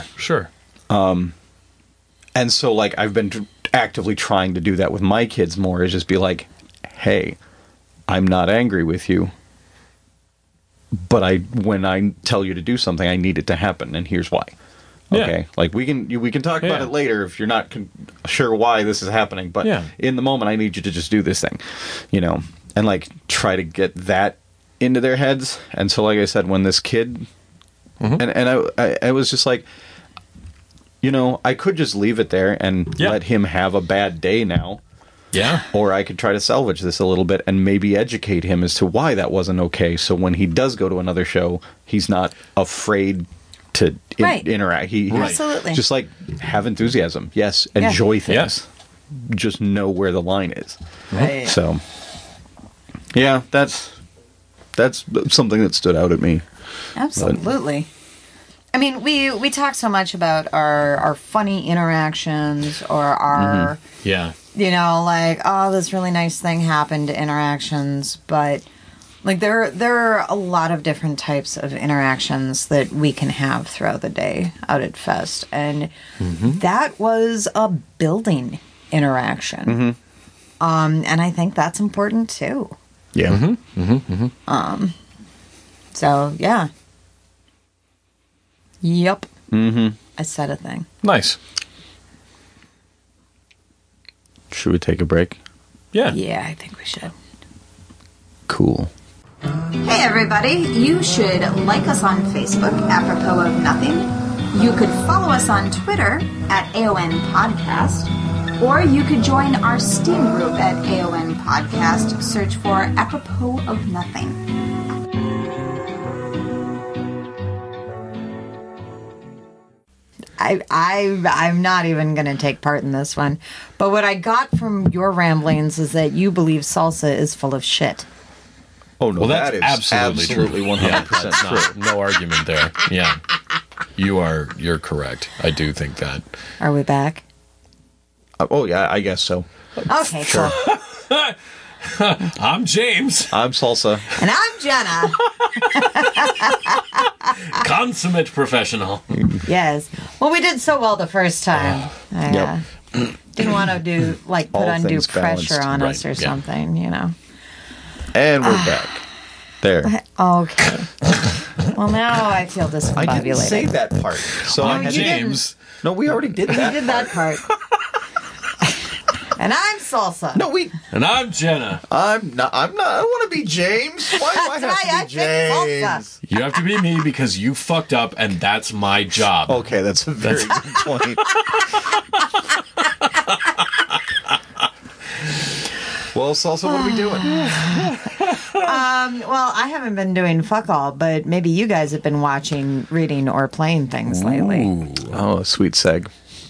And so, like, I've been actively trying to do that with my kids more, is just be like, hey, I'm not angry with you, but when I tell you to do something, I need it to happen, and here's why. Yeah. Okay, like we can talk about it later if you're not sure why this is happening, but in the moment, I need you to just do this thing, and like try to get that into their heads. And so, like I said, when this kid, and I was just like, I could just leave it there and let him have a bad day now. Yeah. Or I could try to salvage this a little bit and maybe educate him as to why that wasn't okay. So when he does go to another show, he's not afraid to interact. He Absolutely. Just like have enthusiasm. Yes. Enjoy things. Yes. Just know where the line is. Right. So, yeah, that's something that stood out at me. Absolutely. I mean, we talk so much about our funny interactions or our, like, oh, this really nice thing happened interactions. But, like, there are a lot of different types of interactions that we can have throughout the day out at Fest. And that was a building interaction. And I think that's important, too. Yeah. So, yeah. Yep. I said a thing. Nice. Should we take a break? Yeah. Yeah, I think we should. Cool. Hey, everybody. You should like us on Facebook, apropos of nothing. You could follow us on Twitter at AON Podcast. Or you could join our Steam group at AON Podcast. Search for apropos of nothing. I'm not even going to take part in this one. But what I got from your ramblings is that you believe salsa is full of shit. Oh, no, Well, that's that is absolutely 100% true. No argument there. Yeah. You're correct. I do think that. Are we back? Oh, yeah, I guess so. Okay, cool. I'm James. I'm Salsa. And I'm Jenna. Consummate professional. Yes. Well, we did so well the first time. I didn't want to put All undue things pressure balanced. on us or Right, yeah. something, And we're back. There. Okay. Well, now I feel I discombobulated. didn't say that part. So No, I you had James. No, we already did We that. did that part. And I'm Salsa. No, And I'm Jenna. I'm not. I don't want to be James. Why do I That's right, have to be I picked James? You have to be me because you fucked up, and that's my job. Okay, that's a very good point. Well, Salsa, what are we doing? Well, I haven't been doing fuck all, but maybe you guys have been watching, reading, or playing things lately. Oh, a sweet seg.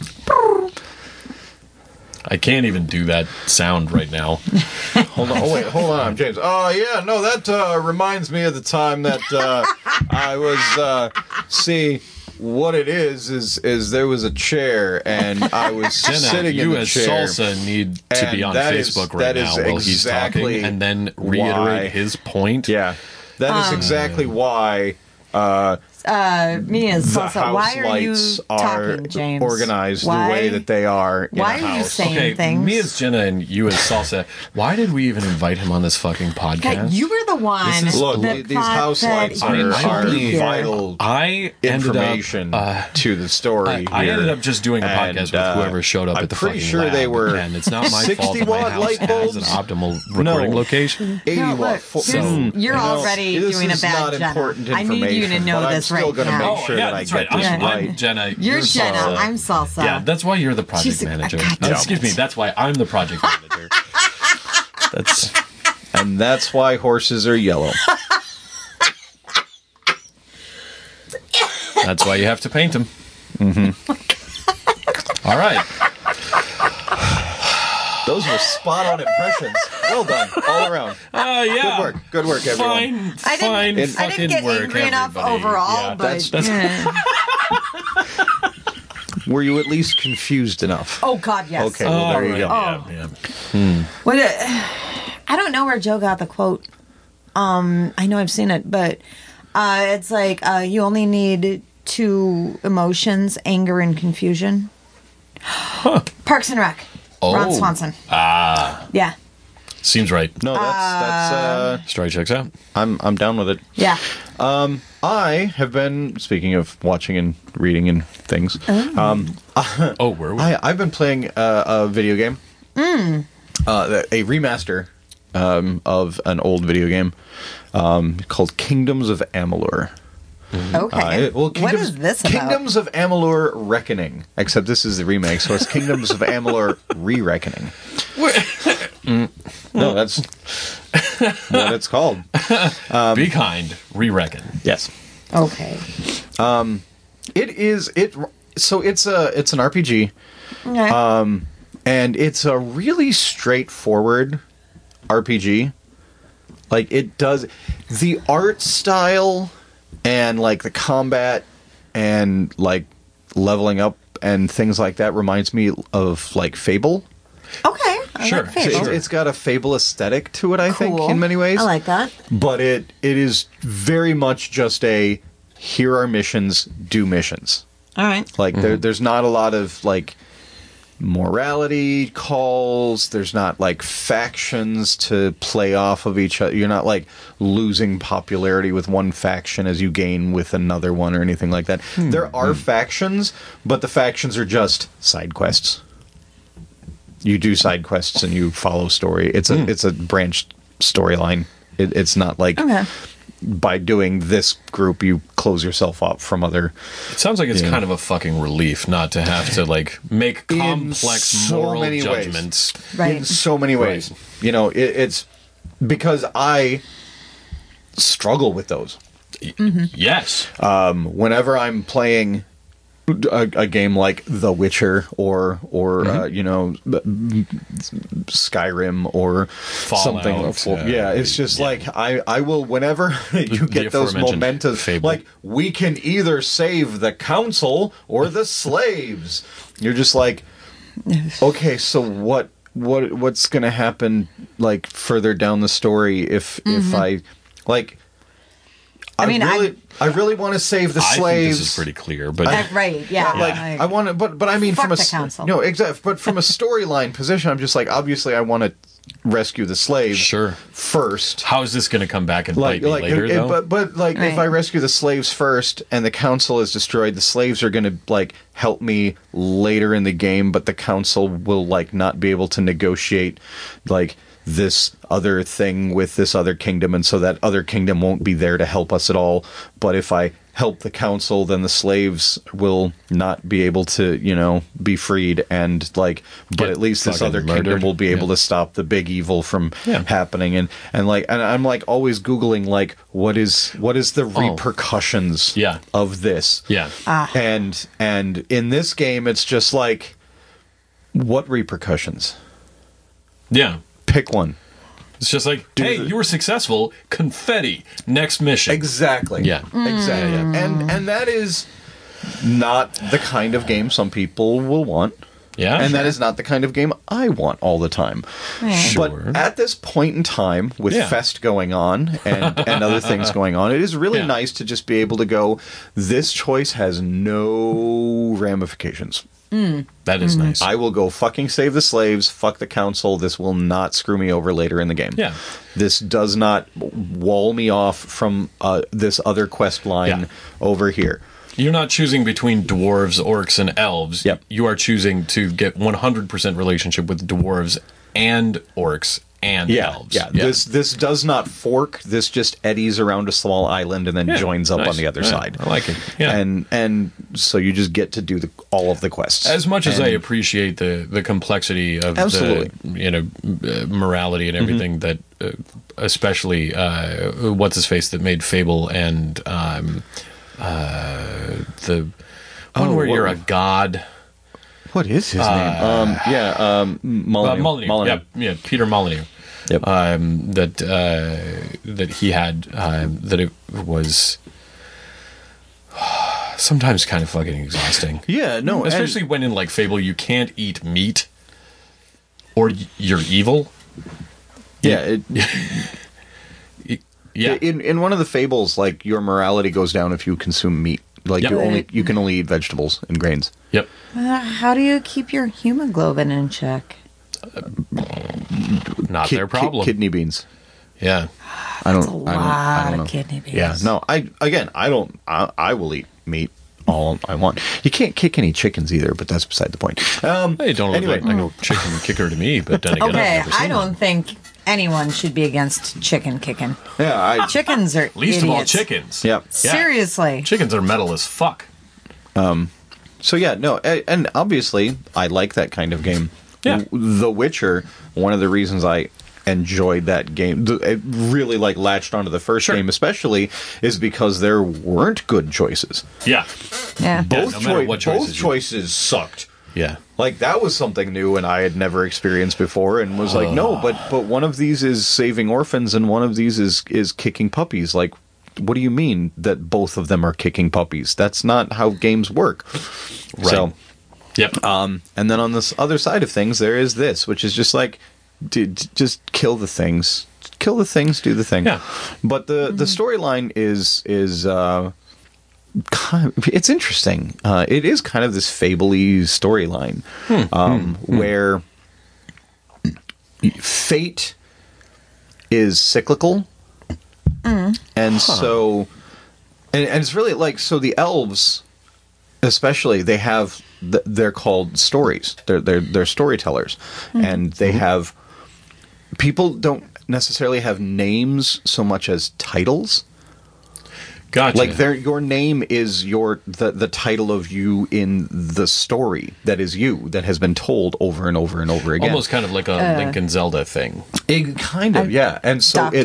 I can't even do that sound right now. Hold on. Oh, wait. Hold on, James. Oh, yeah. No, that reminds me of the time that I was. See, what it is there was a chair and I was Jenna, sitting in you the as chair. Salsa need to be And on that is- Facebook right that now is while he's exactly talking, and then why- reiterate his point. Yeah, that is exactly why. Me as The Salsa. house Why are you lights are talking, James? organized Why? the way that they are in Why a are you house. saying Okay, things? me as Jenna and you as Salsa. Why did we even invite him on this fucking Okay, podcast? you were the one. This is- Look, that these thought house that lights he are, should are be here. vital I ended information to the story. I here. ended up just doing a And, podcast with whoever showed up I'm at the pretty fucking sure lab, they were and it's not my 60 fault that my watt house light has bulbs. an optimal recording No. location. 80 No, watt. look, So, you're already this doing a is bad not Jenna. important I need you to information, know but this I'm still right gonna now. make sure that I that's get right. this I'm right. Jenna. You're Jenna. Salsa. I'm Salsa. Yeah, that's why you're the project She's a- manager. God damn Excuse me, that's why I'm the project manager. That's And that's why horses are yellow. that's why you have to paint them. All right. Those were spot on impressions. Well done, all around. Yeah. Good work, everyone. I didn't fucking get work, angry enough everybody. overall, Yeah, but that's yeah. Were you at least confused enough? Oh God, yes. Okay, well, there you go. Yeah. What? I don't know where Joe got the quote. I know I've seen it, but it's like you only need 2 emotions: anger and confusion. Parks and Rec. Ron Swanson. Yeah. Seems right. No, that's Story checks out. I'm down with it. Yeah. I have been, speaking of watching and reading and things, Where we? I've been playing a video game, a remaster of an old video game called Kingdoms of Amalur. Okay. What is this about? Kingdoms of Amalur Reckoning. Except this is the remake, so it's Kingdoms of Amalur Re-Reckoning. No, that's what it's called. Be kind. Re-reckon. Yes. Okay. So it's an RPG. Okay. And it's a really straightforward RPG. Like, it does... The art style and, like, the combat and, like, leveling up and things like that reminds me of, like, Fable. Okay. I Sure, like Fable. sure. It's got a Fable aesthetic to it, I think, Cool. in many ways. I like that. But it is very much just a, here are missions, do missions. All right. Like, there's not a lot of, like, morality calls. There's not, like, factions to play off of each other. You're not, like, losing popularity with one faction as you gain with another one or anything like that. There are factions, but the factions are just side quests. You do side quests and you follow story. It's a branched storyline. It's not like... Okay. By doing this group, you close yourself off from other... It sounds like it's kind of a fucking relief not to have to, like, make complex so moral many ways. judgments. Right. In so many ways. You know, it's because I struggle with those. Yes. Whenever I'm playing a game like The Witcher or you know, Skyrim or Fallout, something. It's just like I will, whenever you get those aforementioned momentous, Fable. like, we can either save the council or the slaves. You're just like, okay, so what's gonna happen, like, further down the story if I, like, I really want to save the I slaves. think this is pretty clear, but Right. Yeah. Like, I want to, but I mean, Fuck from a the council. no, exactly. But from a storyline position, I'm just like, obviously, I want to rescue the slaves Sure. first. how is this going to come back and bite me later, though? But like, if Right. I rescue the slaves first and the council is destroyed, the slaves are going to, like, help me later in the game, but the council will, like, not be able to negotiate, like, this other thing with this other kingdom, and so that other kingdom won't be there to help us at all. But if I help the council, then the slaves will not be able to, you know, be freed, and, like, but Get at least this fucking other kingdom murdered. will be able Yeah. to stop the big evil from Yeah. happening. And I'm like always Googling, like, what is the repercussions Yeah. of this? Yeah. And in this game, it's just like, what repercussions? Yeah. Pick one. It's just like, hey, you were successful. Confetti. Next mission. Exactly. Yeah. Exactly. And that is not the kind of game some people will want. Yeah. And that is not the kind of game I want all the time. Sure. But at this point in time, with Yeah. Fest going on and other things going on, it is really Yeah. nice to just be able to go, this choice has no ramifications. That is nice. I will go fucking save the slaves, fuck the council. This will not screw me over later in the game. Yeah. This does not wall me off from this other quest line Yeah. over here. You're not choosing between dwarves, orcs, and elves. Yep. You are choosing to get 100% relationship with dwarves and orcs and elves. Yeah. This does not fork. This just eddies around a small island and then Yeah, joins up nice. on the other Yeah, side. I like it. Yeah. And so you just get to do all of the quests. As much as And- I appreciate the complexity of Absolutely. the morality and everything that especially what's his face that made Fable and the one where you're a god. What is his name? Molyneux. Molyneux. Yeah, Peter Molyneux. Yep. That he had that it was sometimes kind of fucking exhausting. Yeah, no, Especially when in like Fable you can't eat meat or you're evil. yeah. Yeah. In one of the fables, like your morality goes down if you consume meat. Like Yep. you can only eat vegetables and grains. Yep. How do you keep your hemoglobin in check? Not their problem. Kidney beans. Yeah. I That's a don't. lot I don't know. of kidney beans. Yeah. No, I don't. I will eat meat all I want. You can't kick any chickens either, but that's beside the point. They don't look Anyway. like a chicken kicker to me, but then again, Okay, I've never seen I don't one. think anyone should be against chicken kicking. Yeah, Chickens are Least of all idiots. chickens. Yeah. Seriously. Chickens are metal as fuck. So yeah, no, and obviously I like that kind of game. Yeah. The Witcher, one of the reasons I enjoyed that game, it really like latched onto the first Sure. game especially, is because there weren't good choices. Yeah. Yeah. Both, no matter what choices both you- choices sucked. Yeah. Like that was something new and I had never experienced before, and was like, no, but one of these is saving orphans and one of these is kicking puppies. Like, what do you mean that both of them are kicking puppies? That's not how games work. Right. So, Yep. and then on this other side of things, there is this, which is just like, just kill the things, do the thing. Yeah. But the storyline is kind of, it's interesting. It is kind of this fable-y storyline where fate is cyclical, and so and it's really like, so the elves especially, they have they're called stories. They're storytellers, and they have, people don't necessarily have names so much as titles. Gotcha. Like your name is the title of you in the story that is you, that has been told over and over and over again. Almost kind of like a Link and Zelda thing. It kind of, yeah. And so Doctor.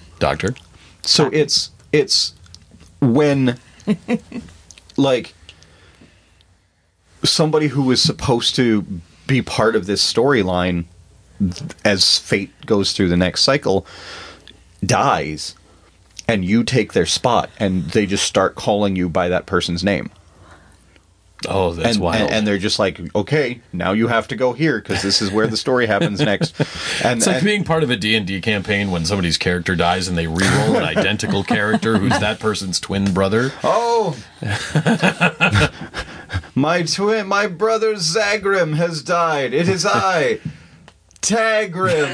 it's when like somebody who is supposed to be part of this storyline as fate goes through the next cycle dies, and you take their spot, and they just start calling you by that person's name. Oh, that's wild. And they're just like, okay, now you have to go here because this is where the story happens next. And It's like being part of a D&D campaign when somebody's character dies and they re-roll an identical character who's that person's twin brother. oh, my brother Zagrim has died. It is I, Tagrim.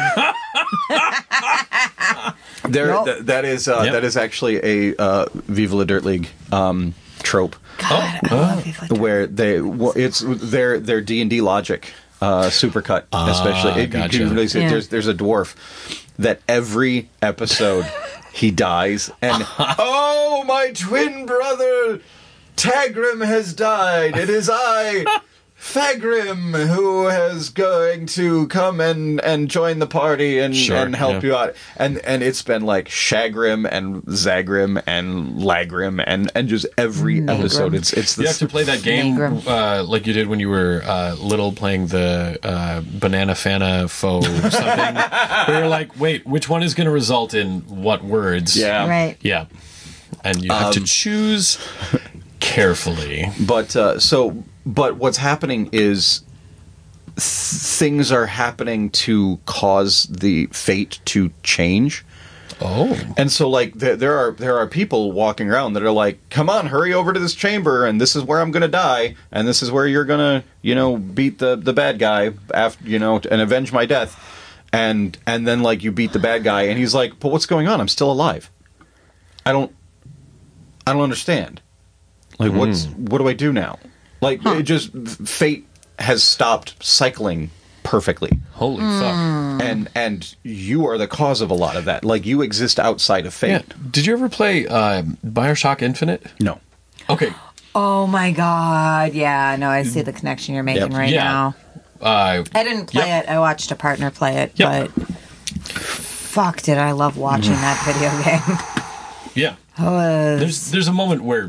Nope. That is actually a Viva La Dirt League trope. God, I love you for that. Where it's their D&D logic, supercut, especially. Gotcha. You can really see Yeah. there's a dwarf that every episode he dies, and oh, my twin brother Tagrim has died. It is I, Fagrim, who is going to come and join the party and help you out. And it's been like Shagrim and Zagrim and Lagrim and just every episode. It's You have to play that game Nagrim. like you did when you were little, playing the Banana Fana Foe something. Where you're like, wait, which one is going to result in what words? yeah. Right. Yeah. And you have to choose carefully. But what's happening is things are happening to cause the fate to change. Oh. And so, like, there are people walking around that are like, "Come on, hurry over to this chamber, and this is where I'm going to die, and this is where you're going to, beat the bad guy after, and avenge my death." And then, like, you beat the bad guy, and he's like, "But what's going on? I'm still alive. I don't understand. Like, what do I do now?" Like, it just, fate has stopped cycling perfectly. Holy fuck. And you are the cause of a lot of that. Like, you exist outside of fate. Yeah. Did you ever play Bioshock Infinite? No. Okay. Oh my God! Yeah, no, I see the connection you're making right Yeah. now. I didn't play it. I watched a partner play it, Yep. but fuck, did I love watching that video game? Yeah. There's a moment where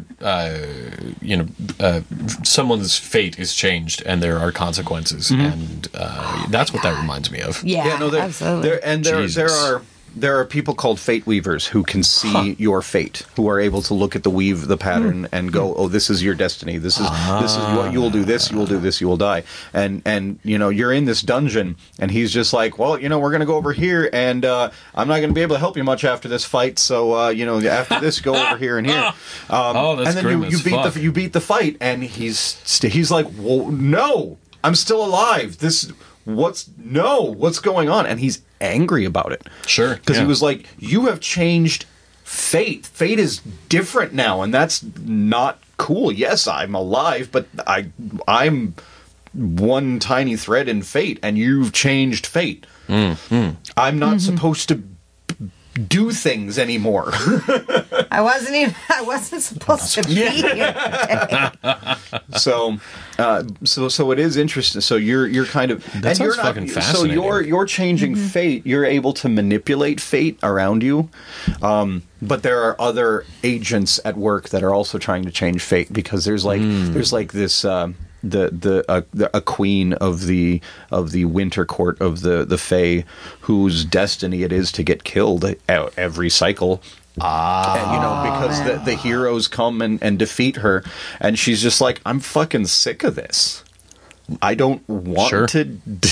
someone's fate is changed and there are consequences, and that's what that reminds me of. Yeah, Yeah, no, absolutely. there Jesus. there are people called fate weavers who can see your fate, who are able to look at the pattern and go, oh, this is your destiny. This is what you will do. This you will do. This you will die. And you're in this dungeon, and he's just like, well, we're going to go over here, and I'm not going to be able to help you much after this fight. So after this, go over here and here. That's and then grim you as beat fuck. you beat the fight, and he's like, well, no, I'm still alive. What's going on? And he's angry about it. Sure. Because he was like, you have changed fate. Fate is different now, and that's not cool. Yes, I'm alive, but I'm one tiny thread in fate, and you've changed fate. I'm not supposed to do things anymore. I wasn't supposed to be here today. So it is interesting. So you're kind of That sounds fucking fascinating. So you're changing fate. You're able to manipulate fate around you, but there are other agents at work that are also trying to change fate, because there's this. A queen of the winter court of the Fae, whose destiny it is to get killed every cycle. Because the heroes come and defeat her, and she's just like, I'm fucking sick of this. I don't want to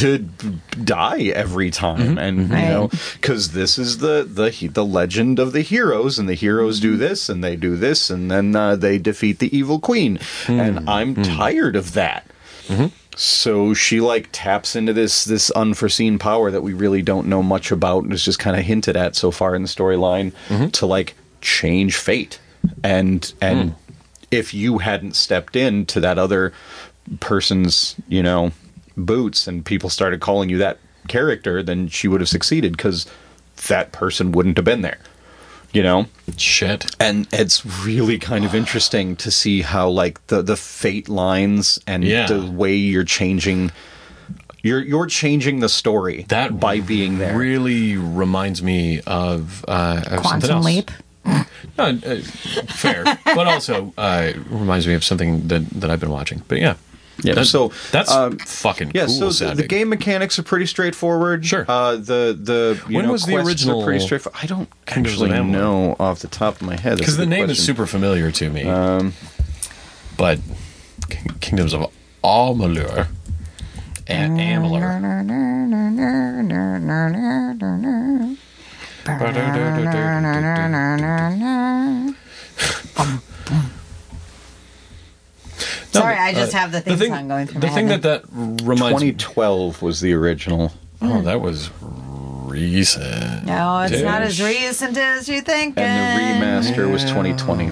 die every time, and because this is the legend of the heroes, and the heroes do this and they do this, and then they defeat the evil queen, and I'm tired of that. So she taps into this unforeseen power that we really don't know much about, and is just kind of hinted at so far in the storyline, to change fate, and if you hadn't stepped into that other person's boots, and people started calling you that character, then she would have succeeded, because that person wouldn't have been there. Shit. And it's really kind of interesting to see how the fate lines and the way you're changing changing the story that by being there. Really reminds me of Quantum Leap. Fair, but also reminds me of something that I've been watching. But yeah, that's fucking cool. So the game mechanics are pretty straightforward. Sure. When was the original? Are pretty straightforward. I don't actually know off the top of my head, because the name is super familiar to me. But Kingdoms of Amalur and Amalur. Sorry, I just have the theme song going through my head. The thing that reminds 2012 was the original. Oh, that was recent. No, it's not as recent as you think. And the remaster was 2020.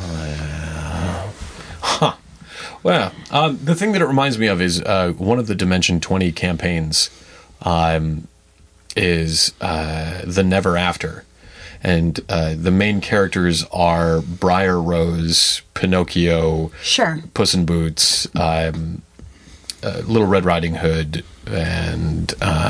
Huh. Well, the thing that it reminds me of is one of the Dimension 20 campaigns is The Never After. And the main characters are Briar Rose, Pinocchio, Puss in Boots, Little Red Riding Hood, and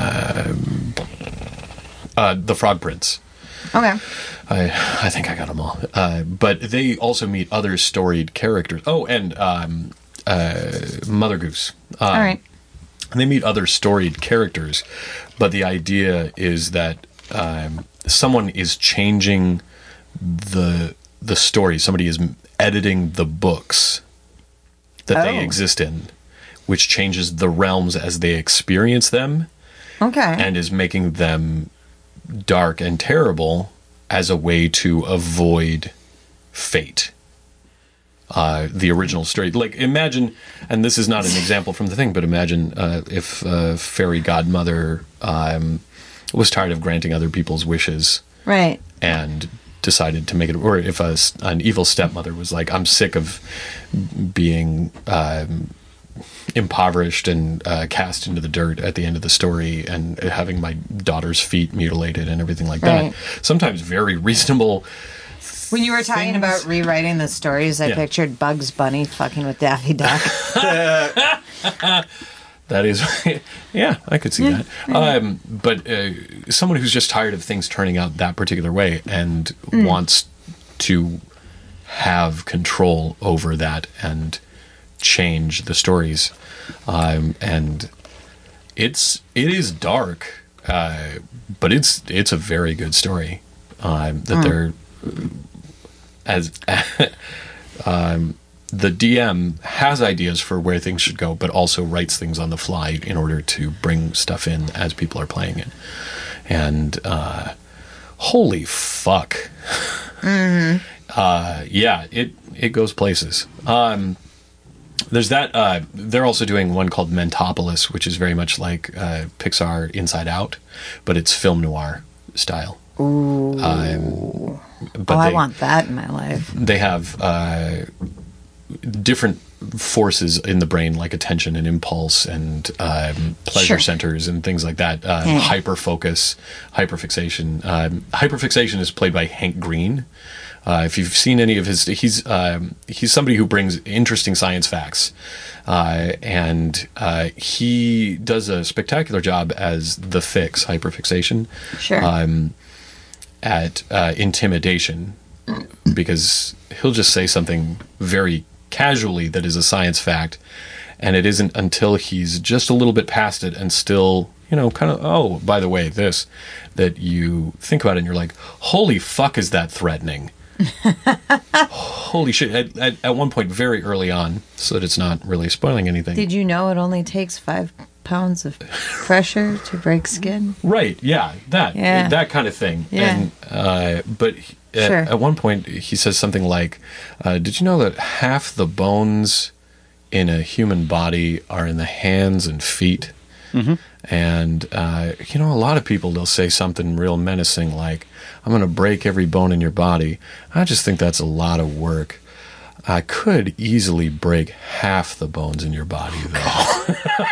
the Frog Prince. Okay. I think I got them all. But they also meet other storied characters. Oh, and Mother Goose. All right. And they meet other storied characters, but the idea is that someone is changing the story. Somebody is editing the books that they exist in, which changes the realms as they experience them. Okay. And is making them dark and terrible as a way to avoid fate. The original story. Imagine, and this is not an example from the thing, but imagine if fairy godmother was tired of granting other people's wishes. Right. And decided to make it, or if an evil stepmother was like, I'm sick of being impoverished and cast into the dirt at the end of the story and having my daughter's feet mutilated and everything like that. Sometimes very reasonable. When you were talking about rewriting the stories, I pictured Bugs Bunny fucking with Daffy Duck. That is, yeah, I could see that. But someone who's just tired of things turning out that particular way and wants to have control over that and change the stories. And it is dark, but it's a very good story. that they're as the DM has ideas for where things should go, but also writes things on the fly in order to bring stuff in as people are playing it. And holy fuck. Yeah, it goes places. There's that. They're also doing one called Mentopolis, which is very much like Pixar Inside Out, but it's film noir style. Ooh. But I want that in my life. They have different forces in the brain, like attention and impulse and pleasure centers and things like that. Hyperfocus, hyperfixation. Hyperfixation is played by Hank Green. If you've seen any of his, he's somebody who brings interesting science facts, and he does a spectacular job as the Fix, hyperfixation, at intimidation, because he'll just say something very casually that is a science fact, and it isn't until he's just a little bit past it and still, kind of, oh, by the way, this, that you think about it and you're like, holy fuck, is that threatening? Holy shit. At one point very early on, so that it's not really spoiling anything. Did you know it only takes 5 pounds of pressure to break skin? Right, yeah, that kind of thing. Yeah. And but at one point he says something like, did you know that half the bones in a human body are in the hands and feet? Mm-hmm. And a lot of people, they'll say something real menacing like, I'm going to break every bone in your body. I just think that's a lot of work. I could easily break half the bones in your body, though.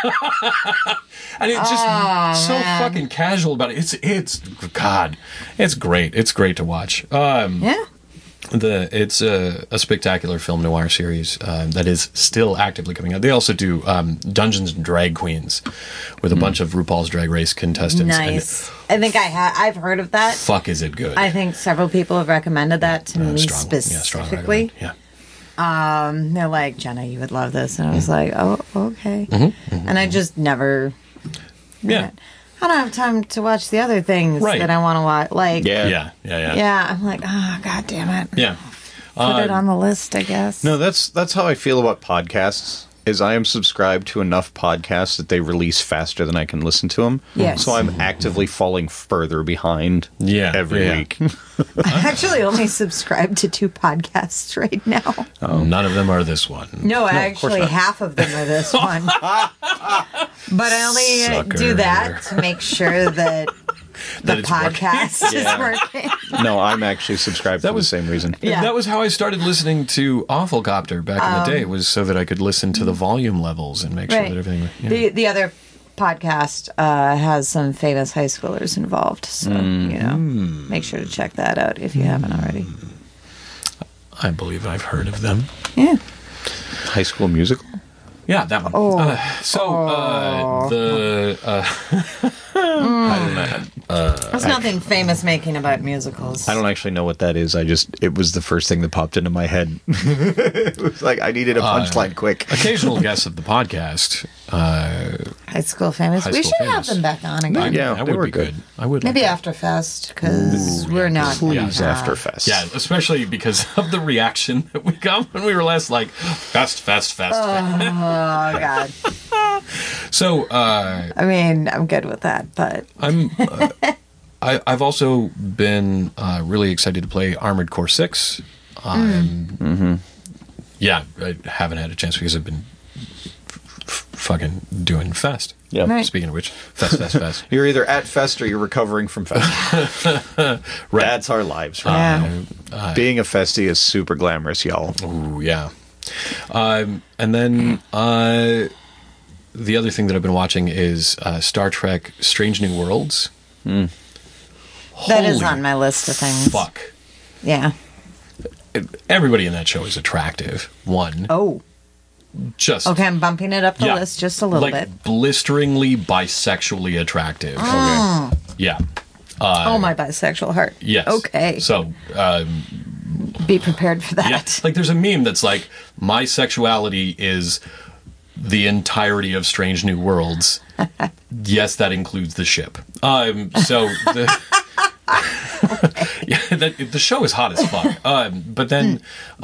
And it's just so fucking casual about it. It's God, it's great. It's great to watch. Yeah. It's a spectacular film noir series that is still actively coming out. They also do Dungeons and Drag Queens with a bunch of RuPaul's Drag Race contestants. Nice. I think I've heard of that. Fuck, is it good? I think several people have recommended that to me specifically. Yeah. They're like, Jenna, you would love this, and I was like, oh, okay. And I just never. Yeah. I don't have time to watch the other things that I want to watch. Like, yeah. I'm like, oh, God damn it. Yeah. Put it on the list, I guess. No, that's how I feel about podcasts. Is I am subscribed to enough podcasts that they release faster than I can listen to them. Yes. So I'm actively falling further behind every week. I actually only subscribe to 2 podcasts right now. None of them are this one. No, actually half of them are this one. But I only do that to make sure that the podcast is working. No, I'm actually subscribed for the same reason. Yeah. That was how I started listening to Awfulcopter back in the day, was so that I could listen to the volume levels and make sure that everything... Yeah. The other podcast has some famous high schoolers involved, so, make sure to check that out if you haven't already. I believe I've heard of them. Yeah. High School Musical? Yeah, that one. There's nothing famous making about musicals. I don't actually know what that is. It was the first thing that popped into my head. It was like I needed a punchline quick. Occasional guests of the podcast. High School Famous. We should have them back on again. Yeah, that would be good. I would maybe like after Fest, because we're not. Please, after Fest. Yeah, especially because of the reaction that we got when we were last like, Fest. Oh, God. So, I mean, I'm good with that, but... I've also been really excited to play Armored Core 6. Yeah, I haven't had a chance because I've been fucking doing Fest. Yeah. Right. Speaking of which, Fest. You're either at Fest or you're recovering from Fest. Right. That's our lives, right? Being a festie is super glamorous, y'all. Ooh, yeah. And then the other thing that I've been watching is Star Trek Strange New Worlds. That is on my list of things. Fuck. Yeah. Everybody in that show is attractive. One. Oh. Just. Okay, I'm bumping it up the list just a little bit. Blisteringly bisexually attractive. Oh. Okay. Yeah. My bisexual heart. Yes. Okay. So, be prepared for that. yeah, like there's a meme that's like, my sexuality is the entirety of Strange New Worlds. Yes, that includes the ship. So, the show is hot as fuck. But then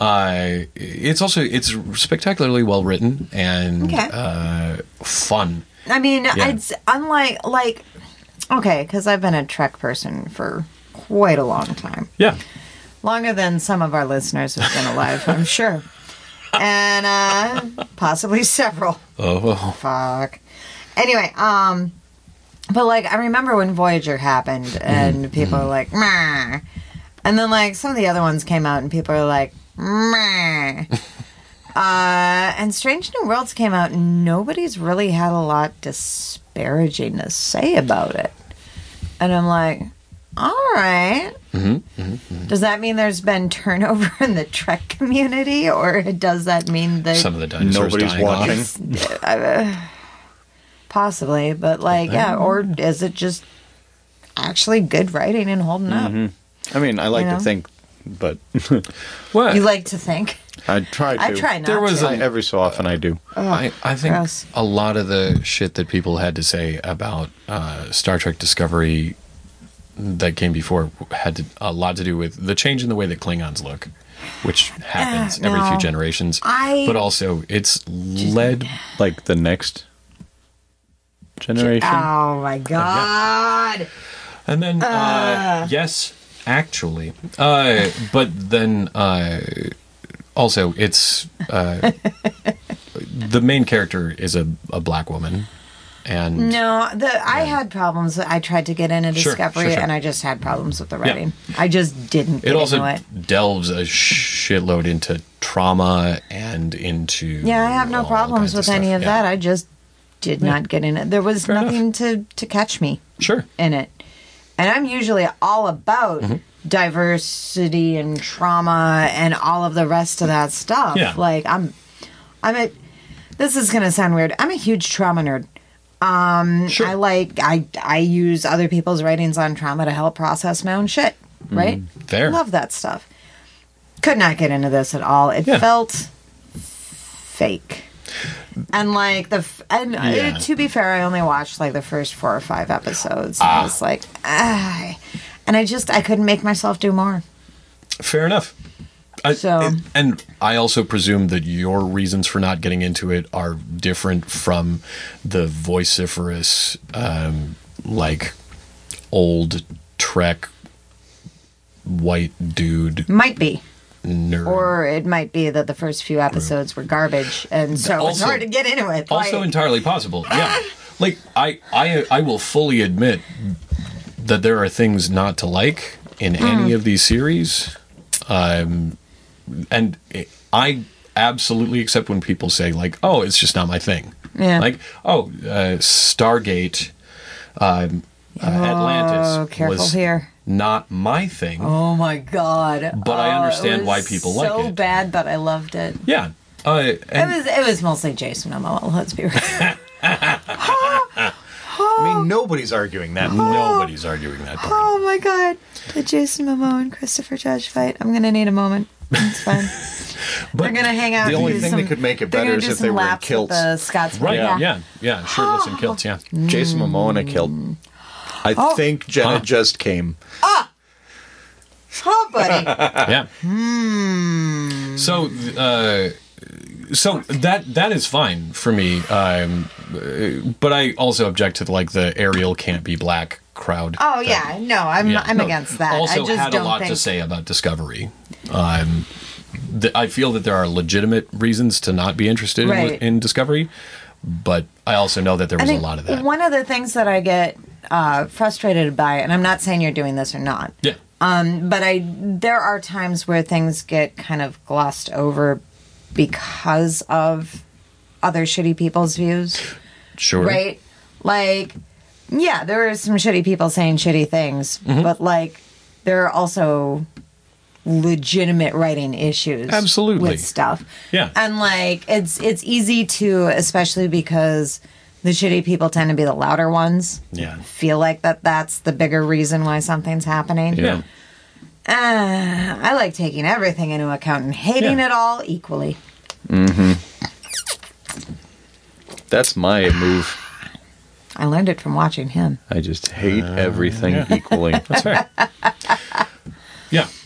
it's spectacularly well written and fun. I mean, it's unlike okay, because I've been a Trek person for quite a long time. Yeah. Longer than some of our listeners have been alive, I'm sure. And possibly several. Oh. Fuck. Anyway, but like I remember when Voyager happened and people were like, meh. And then like some of the other ones came out and people are like, meh. And Strange New Worlds came out and nobody's really had a lot disparaging to say about it. And I'm like, all right. Does that mean there's been turnover in the Trek community, or does that mean that Some of the dinosaurs Nobody's dying watching. off. possibly, but like, yeah, or is it just actually good writing and holding up? I mean, I like You know? to think, but What? You like to think? I try to. I try not There was to. Every so often I do. I think gross. a lot of the shit that people had to say about Star Trek Discovery that came before had a lot to do with the change in the way that Klingons look, which happens every few no. generations. I- But also, it's led. Like the next generation. Oh my god! And then, yes, actually. But then, also, it's. The main character is a black woman. And No, I had problems. I tried to get into Sure, Discovery, sure. and I just had problems with the writing. I just didn't get it also into it. delves a shitload into trauma and into. Yeah, I have no all problems kinds with stuff. any of Yeah. that. I just did not get in it. There was Fair nothing to catch me Sure. in it. And I'm usually all about Mm-hmm. diversity and trauma and all of the rest of that stuff. Yeah. Like this is gonna sound weird. I'm a huge trauma nerd. Sure. I use other people's writings on trauma to help process my own shit. Right? Fair. Love that stuff. Could not get into this at all. It Yeah. felt fake. And like Yeah. to be fair, I only watched like the first 4 or 5 episodes. I was like, and I couldn't make myself do more. Fair enough. And I also presume that your reasons for not getting into it are different from the vociferous, like, old Trek white dude Might be. nerd. Or it might be that the first few episodes were garbage, and so it's Also- hard to get into it. Also Like, entirely possible. Yeah. Like, I will fully admit that there are things not to like in any of these series. And I absolutely accept when people say, like, oh, it's just not my thing. Yeah. Like, Stargate, Atlantis careful was here. not my thing. oh my god! But I understand it was why people like So it. bad, but I loved it. Yeah. And It was mostly Jason Momoa. Let's be real. I mean, nobody's arguing that. nobody's arguing that part. Oh my god, the Jason Momoa and Christopher Judge fight. I'm gonna need a moment. It's fine. But They're gonna hang out. the and only do thing some- that could make it they're better gonna is do if some they were in laps with kilts. The Scots. Right, yeah. Shirtless and kilts, yeah. Jason Momoa in a kilt. I think Jenna just came. Oh, buddy. Yeah. So, so that is fine for me. But I also object to like the Ariel can't be black crowd. Oh yeah, no, I'm No. against that. Also, I just had don't a lot think to say about Discovery. I feel that there are legitimate reasons to not be interested Right. in Discovery, but I also know that there was I a think lot of that. One of the things that I get frustrated by, and I'm not saying you're doing this or not, Yeah. but there are times where things get kind of glossed over because of other shitty people's views, Sure. right? Like, yeah, there are some shitty people saying shitty things, Mm-hmm. but like, there are also legitimate writing issues Absolutely. with stuff. Yeah. And like it's easy to, especially because the shitty people tend to be the louder ones. Yeah. Feel like that's the bigger reason why something's happening. Yeah. I like taking everything into account and hating Yeah. it all equally. That's my move. I learned it from watching him. I just hate everything equally. That's right. Yeah.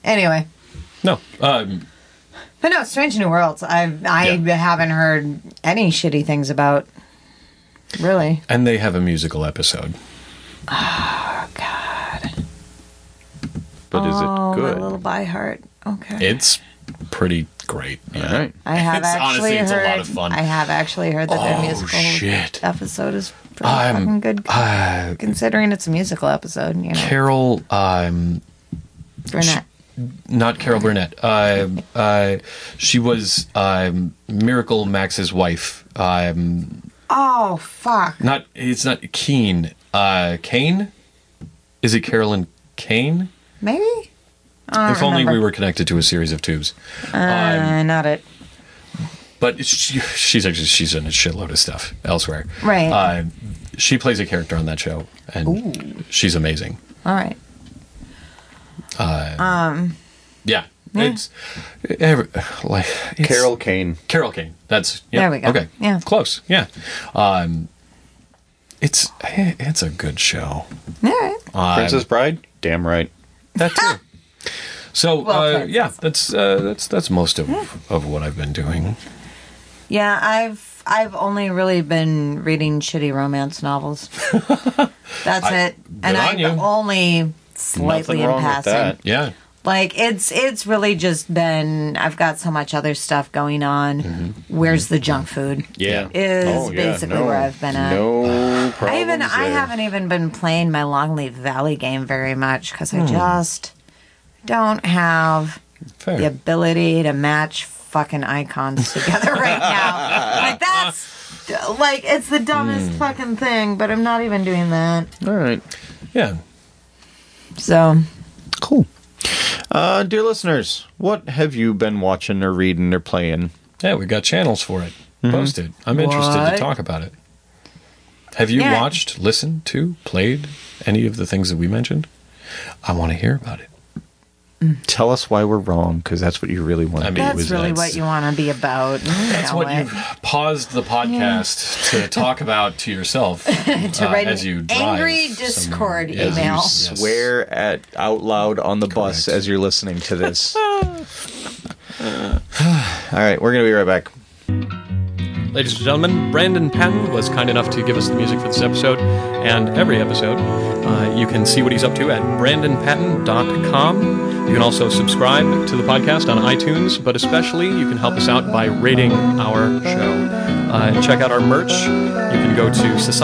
Anyway. No. But no, Strange New Worlds. I haven't heard any shitty things about. Really. And they have a musical episode. Oh, God. But is it My good? little by heart. Okay. It's pretty great. All right. I have Honestly, actually it's heard. a lot of fun. I have actually heard that their musical shit. episode is pretty fucking good. Considering it's a musical episode, you know. Carol, Burnett. not Carol Burnett. She was Miracle Max's wife. Oh fuck! It's not Keen. Kane? Is it Carolyn Kane? Maybe. If only we were connected to a series of tubes. Not it. But she's in a shitload of stuff elsewhere. Right. She plays a character on that show, and she's amazing. All right. Yeah. It's Carol Kane. Carol Kane. That's There we go. Okay. Yeah. Close. Yeah. It's a good show. All right. Princess Bride? Damn right. That too. So Well, yeah, that's most of what I've been doing. Yeah, I've only really been reading shitty romance novels. That's it. And on you. I've only slightly Nothing in wrong with passing. that. Yeah. Like it's really just been I've got so much other stuff going on. Where's the junk food? Yeah. Is basically where I've been at. No problems I haven't even been playing my Longleaf Valley game very much because I just don't have Fair. the ability to match fucking icons together right now. Like that's like it's the dumbest fucking thing, but I'm not even doing that. All right. Yeah. So Cool. Dear listeners, what have you been watching or reading or playing? Yeah, we got channels for it. Post it. I'm interested What? to talk about it. Have you Yeah. watched, listened to, played any of the things that we mentioned? I want to hear about it. Tell us why we're wrong, because that's what you really want. I mean, that's really what you want to be about. That's what you've paused the podcast to talk about to yourself write as an you drive. angry Discord email. Yes. Swear out loud on the bus Correct. as you're listening to this. All right, we're going to be right back. Ladies and gentlemen, Brandon Patton was kind enough to give us the music for this episode and every episode. You can see what he's up to at brandonpatton.com. You can also subscribe to the podcast on iTunes, but especially you can help us out by rating our show. Check out our merch. You can go to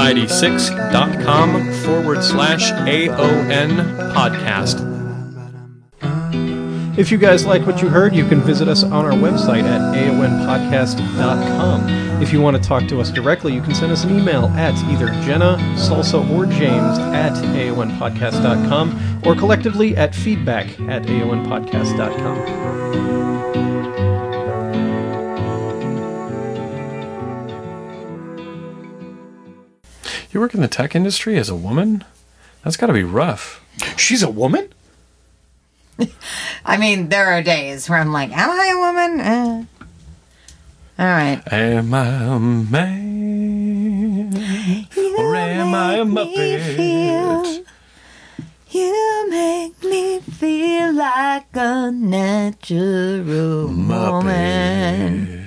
society6.com/AON podcast. If you guys like what you heard, you can visit us on our website at aonpodcast.com. If you want to talk to us directly, you can send us an email at either Jenna, Salsa, or James at aonpodcast.com or collectively at feedback at aonpodcast.com. You work in the tech industry as a woman? That's got to be rough. She's a woman? I mean, there are days where I'm like, am I a woman? All right. Am I a man? Or am I a Muppet? You make me feel like a natural woman.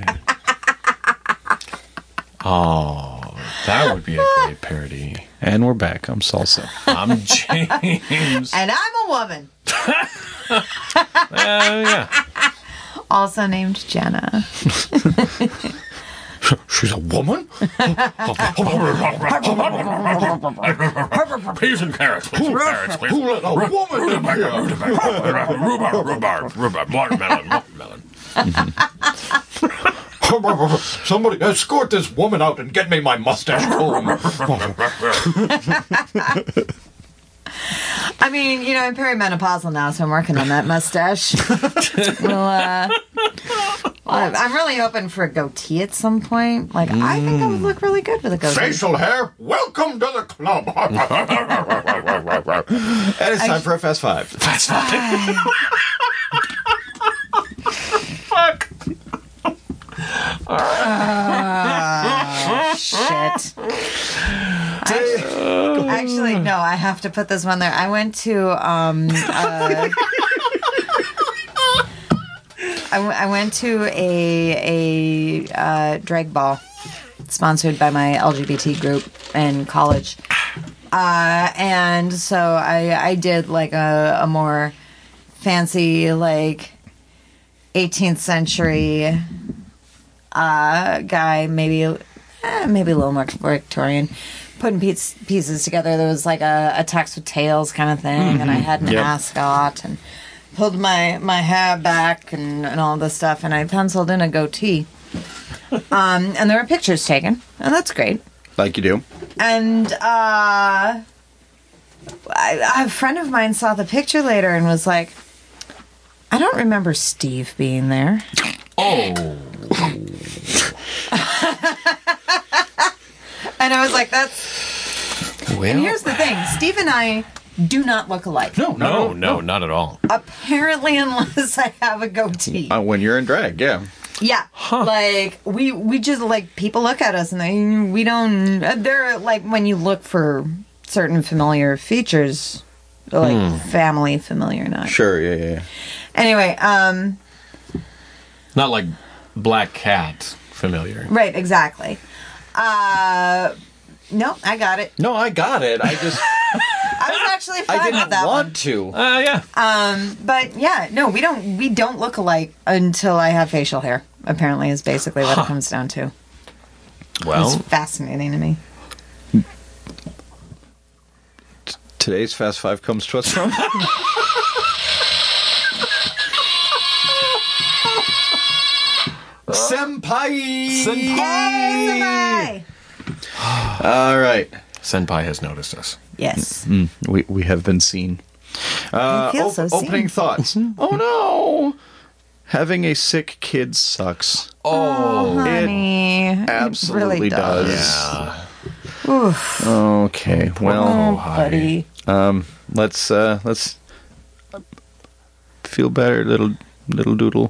Oh, that would be a great parody. And we're back. I'm Salsa. I'm James. And I'm a woman, Yeah. also named Jenna. She's a woman? Peas and carrots. Peas and carrots. Who let a woman in here? Rhubarb. Watermelon. Somebody escort this woman out and get me my mustache comb. I mean, you know, I'm perimenopausal now, so I'm working on that mustache. Well, I'm really hoping for a goatee at some point. Like, I think I would look really good with a goatee. Facial hair, welcome to the club. And it's time for a Fast Five. Fast five. Fuck. Shit. Actually, no, I have to put this one there. I went to I went to a drag ball sponsored by my LGBT group in college. And so I did like a more fancy, like 18th century guy, maybe a little more Victorian, putting pieces together. There was like a Tex with tails kind of thing, and I had an ascot and pulled my hair back and all this stuff, and I penciled in a goatee. And there were pictures taken, and that's great. Like you do. And a friend of mine saw the picture later and was like, I don't remember Steve being there. Oh. And I was like, that's... Well, And here's the thing. Steve and I do not look alike. no, not at all. Apparently, unless I have a goatee. When you're in drag, yeah. Yeah. Like, we just, like, people look at us and we don't... They're, like, when you look for certain familiar features, like, family familiar, not... Sure, yeah. Anyway, Not like Black Cat familiar. right, exactly. No, I got it. No, I got it. I just... I was actually fine I with didn't that want one. to. Yeah. But yeah, no, we don't look alike until I have facial hair. Apparently, is basically what it comes down to. Well, It's fascinating to me. Today's Fast Five comes to us from... Senpai! Yay, All right. Senpai has noticed us. yes. We have been seen. I feel so Opening seen. thoughts. Oh no! Having a sick kid sucks. Oh. Honey, Absolutely it really does. does. Yeah. Oof. Okay, well, Oh, hi. buddy. let's feel better, little doodle.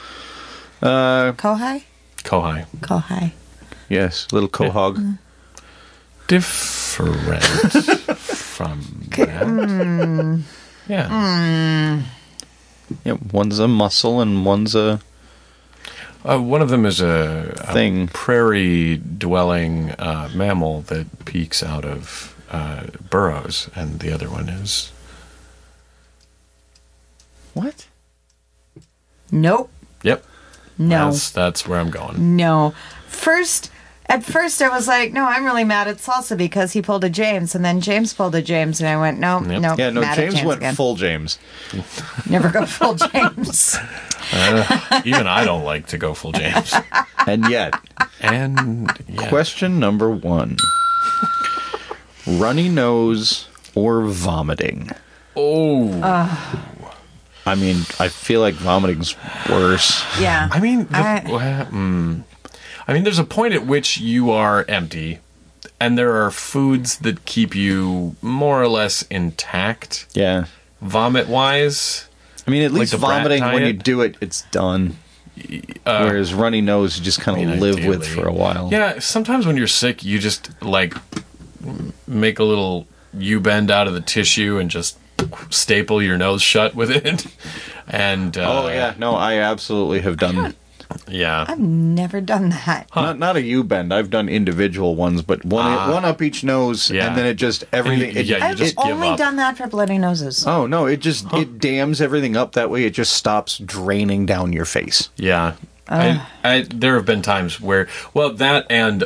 Kohai? Kohai. Kohai. Yes, little quahog. Different from that. Yeah. Yeah, one's a muscle and one's a One of them is a Thing. prairie-dwelling mammal that peeks out of burrows, and the other one is... what? Nope. Yep. No. That's where I'm going. No. At first I was like, no, I'm really mad at Salsa because he pulled a James, and then James pulled a James, and I went, no, Yep. no. Yeah, no, mad at James went again. full James. Never go full James. Even I don't like to go full James. And yet, And yeah. question number 1. Runny nose or vomiting? Oh. I mean, I feel like vomiting's worse. Yeah. I mean, I- I mean, there's a point at which you are empty, and there are foods that keep you more or less intact, Yeah. vomit-wise. I mean, at Like least the brat vomiting, when you diet? do it, it's done. Whereas runny nose, you just kind of live with ideally. for a while. Yeah, sometimes when you're sick, you just, like, make a little U-bend out of the tissue and just staple your nose shut with it. And Oh, yeah. No, I absolutely have done... yeah. I've never done that. Not a U-bend. I've done individual ones, but one up each nose, Yeah. and then it just... everything. And you I've just give only up. done that for bloody noses. Oh, no, it just... it dams everything up. That way it just stops draining down your face. Yeah. There have been times where, well, that and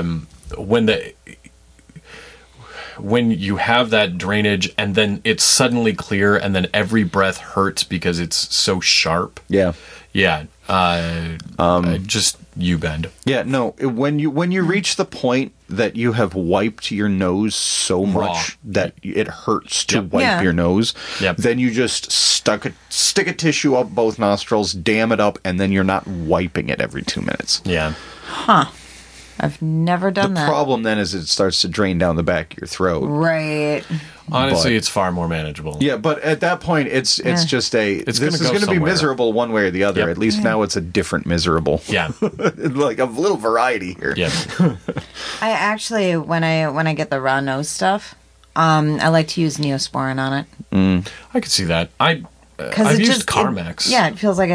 when you have that drainage and then it's suddenly clear and then every breath hurts because it's so sharp. Yeah. Yeah. Just you bend. Yeah, no, when you reach the point that you have wiped your nose so much that it hurts to Yep. wipe Yeah. your nose, Yep. then you just stick a tissue up both nostrils, dam it up, and then you're not wiping it every 2 minutes. Yeah. I've never done The that. problem then is it starts to drain down the back of your throat. Right. Honestly, But- it's far more manageable. Yeah, but at that point, it's just this gonna is go going to be somewhere. miserable one way or the other. Yep. At least now it's a different miserable. Yeah. Like a little variety here. Yeah. I actually, when I get the raw nose stuff, I like to use Neosporin on it. I could see that. Because I've used Carmex. Yeah, it feels like it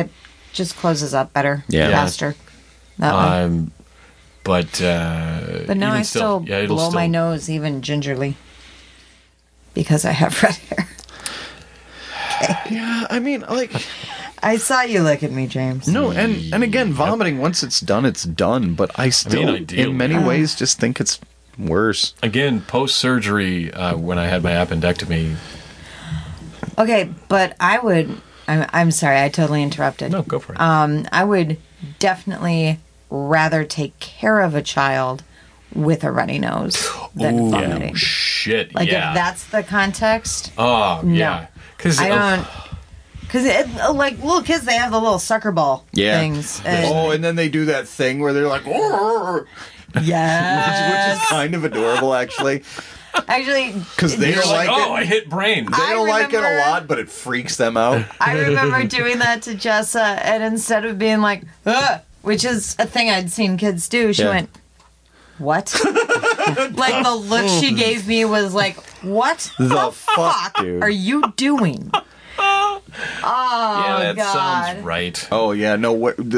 just closes up better, Yeah. faster. That way. But But now even I still it'll blow my nose even gingerly because I have red hair. Yeah, I mean, like, I saw you look at me, James. no, and again, vomiting, once it's done, it's done. But I still, ideally. in many ways, just think it's worse. Again, post-surgery, when I had my appendectomy... Okay, but I'm sorry, I totally interrupted. No, go for it. I would definitely rather take care of a child with a runny nose than vomiting. Shit, Like, yeah. if that's the context, Oh, no. yeah. Because I don't... Because, like, little kids, they have the little sucker ball things. Oh, and then they do that thing where they're like, "Arr!" Yes. which is kind of adorable, actually. Actually, Because they don't like oh, I it. hit brain. They don't like it a remember- lot, but it freaks them out. I remember doing that to Jessa, and instead of being like, ugh, which is a thing I'd seen kids do, she Yeah. went, what? Like, the look she gave me was like, what The fuck, dude? are you doing? Oh, yeah, that God. sounds right. Oh yeah, no.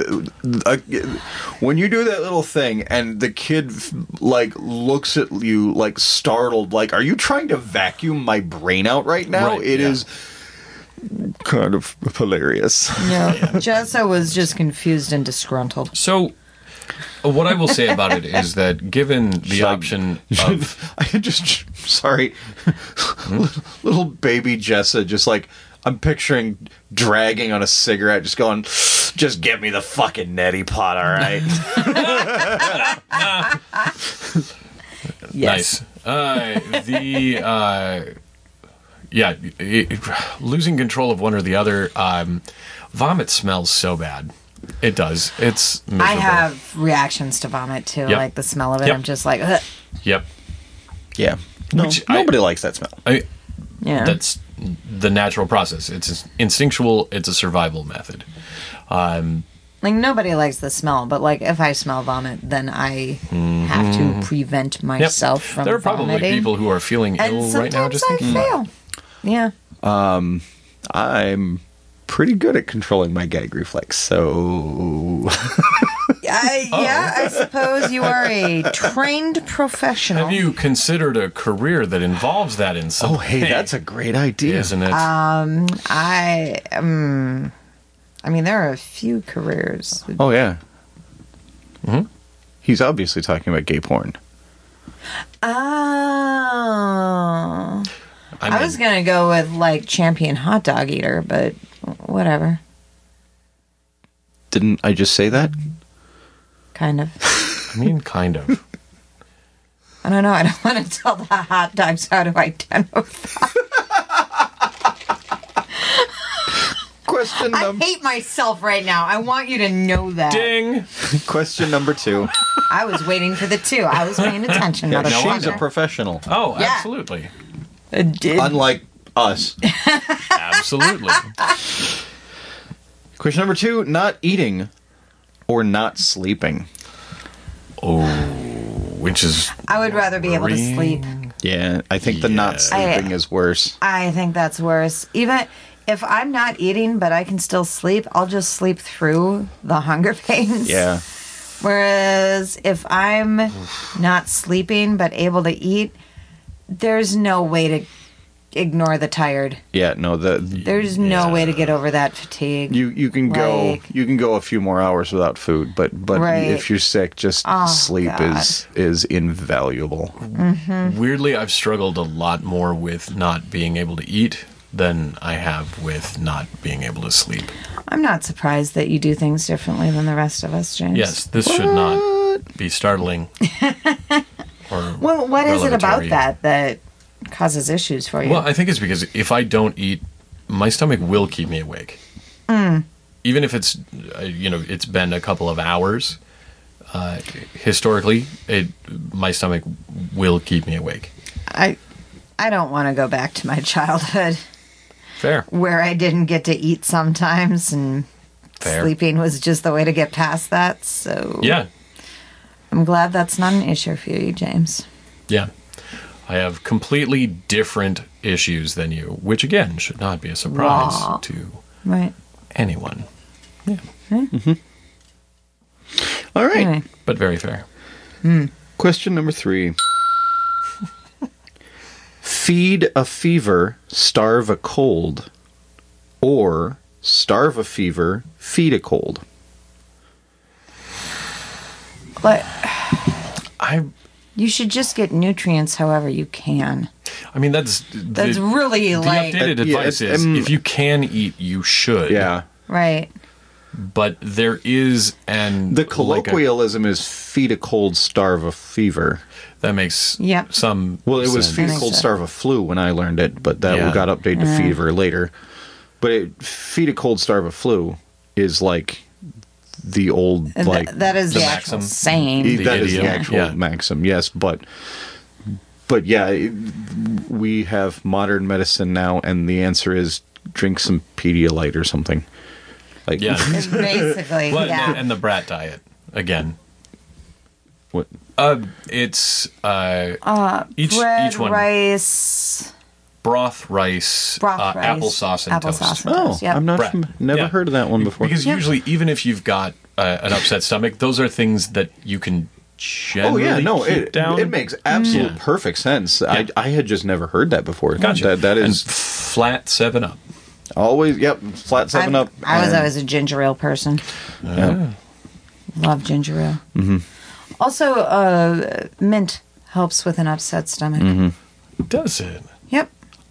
When you do that little thing and the kid like looks at you like startled, like, "Are you trying to vacuum my brain out right now?" Right, It yeah. is kind of hilarious. No, Jessa was just confused and disgruntled. So, what I will say about it is that given the Shug. option of... I just sorry, little baby Jessa, just like I'm picturing dragging on a cigarette, just going, "Just give me the fucking neti pot, all right." Yes. Nice. Losing control of one or the other. Vomit smells so bad. It does. It's miserable. I have reactions to vomit, too. Yep. Like, the smell of it, Yep. I'm just like, ugh. Yep. Yeah, no, Which nobody likes that smell. Yeah. That's the natural process. It's instinctual. It's a survival method. Like, nobody likes the smell, but, like, if I smell vomit, then I have to prevent Yep. myself from There are probably vomiting. people who are feeling And ill right now sometimes just I thinking about it. fail. Yeah. I'm pretty good at controlling my gag reflex, so I suppose you are a trained professional. Have you considered a career that involves that in some oh hey, way? that's a great idea. Isn't it? I mean, there are a few careers. Oh yeah. He's obviously talking about gay porn. Oh. I mean, was going to go with, like, champion hot dog eater, but whatever. Didn't I just say that? Kind of. kind of. I don't know. I don't want to tell the hot dogs how to identify. Question I number hate myself right now. I want you to know that. Ding. question number 2. I was waiting for the 2. I was paying attention. Yeah, motherfucker. she's a professional, Oh, Yeah. absolutely. unlike us. Absolutely. Question number 2: not eating or not sleeping. Oh, which is I would rather be able to sleep. Yeah, I think the not sleeping is worse. I think that's worse. Even if I'm not eating, but I can still sleep, I'll just sleep through the hunger pains. Yeah. Whereas if I'm not sleeping but able to eat, there's no way to ignore the tired. Yeah, no, There's no way to get over that fatigue. you can go a few more hours without food, but Right. if you're sick, just sleep God. is invaluable. weirdly, I've struggled a lot more with not being able to eat than I have with not being able to sleep. I'm not surprised that you do things differently than the rest of us, James. Yes, this should not be startling. Or Well, what is it about revelatory. that causes issues for you? Well, I think it's because if I don't eat, my stomach will keep me awake. Even if it's, it's been a couple of hours. Historically, my stomach will keep me awake. I don't want to go back to my childhood Fair. where I didn't get to eat sometimes and Fair. sleeping was just the way to get past that. So Yeah. I'm glad that's not an issue for you, James. Yeah. I have completely different issues than you, which again should not be a surprise Wow. to Right. anyone. All right. Anyway. But very fair. Question number 3. Feed a fever, starve a cold. Or starve a fever, feed a cold. But I you should just get nutrients however you can. mean, that's Really the like updated advice it's, is if you can eat, you should. Yeah. right. But there is The colloquialism is feed a cold, starve a fever. that makes Yep. some Well, it was sense. feed a think cold, so. starve a flu when I learned it, but that Yeah. got updated to fever later. But feed a cold, starve a flu is like the old That is the the actual maxim. saying. The that is the idiom, actual yeah. maxim, yes, but yeah, we have modern medicine now, and the answer is drink some Pedialyte or something. Like, Yeah. Basically, Well, yeah. and the brat diet again. what? It's Bread, each one rice, broth, rice, rice, applesauce, and toast. applesauce and Oh, toast. Yep. I'm not. Brat. Never Yeah. heard of that one before. Because Yeah. usually, even if you've got an upset stomach, those are things that you can generally keep down. it makes absolute Yeah. perfect sense. Yeah. I had just never heard that before. Gotcha. That And is flat 7-Up. always flat 7-Up. I was and- always a ginger ale person. yeah. Love ginger ale. Mm-hmm. Also, mint helps with an upset stomach. Mm-hmm. Does it? Yep.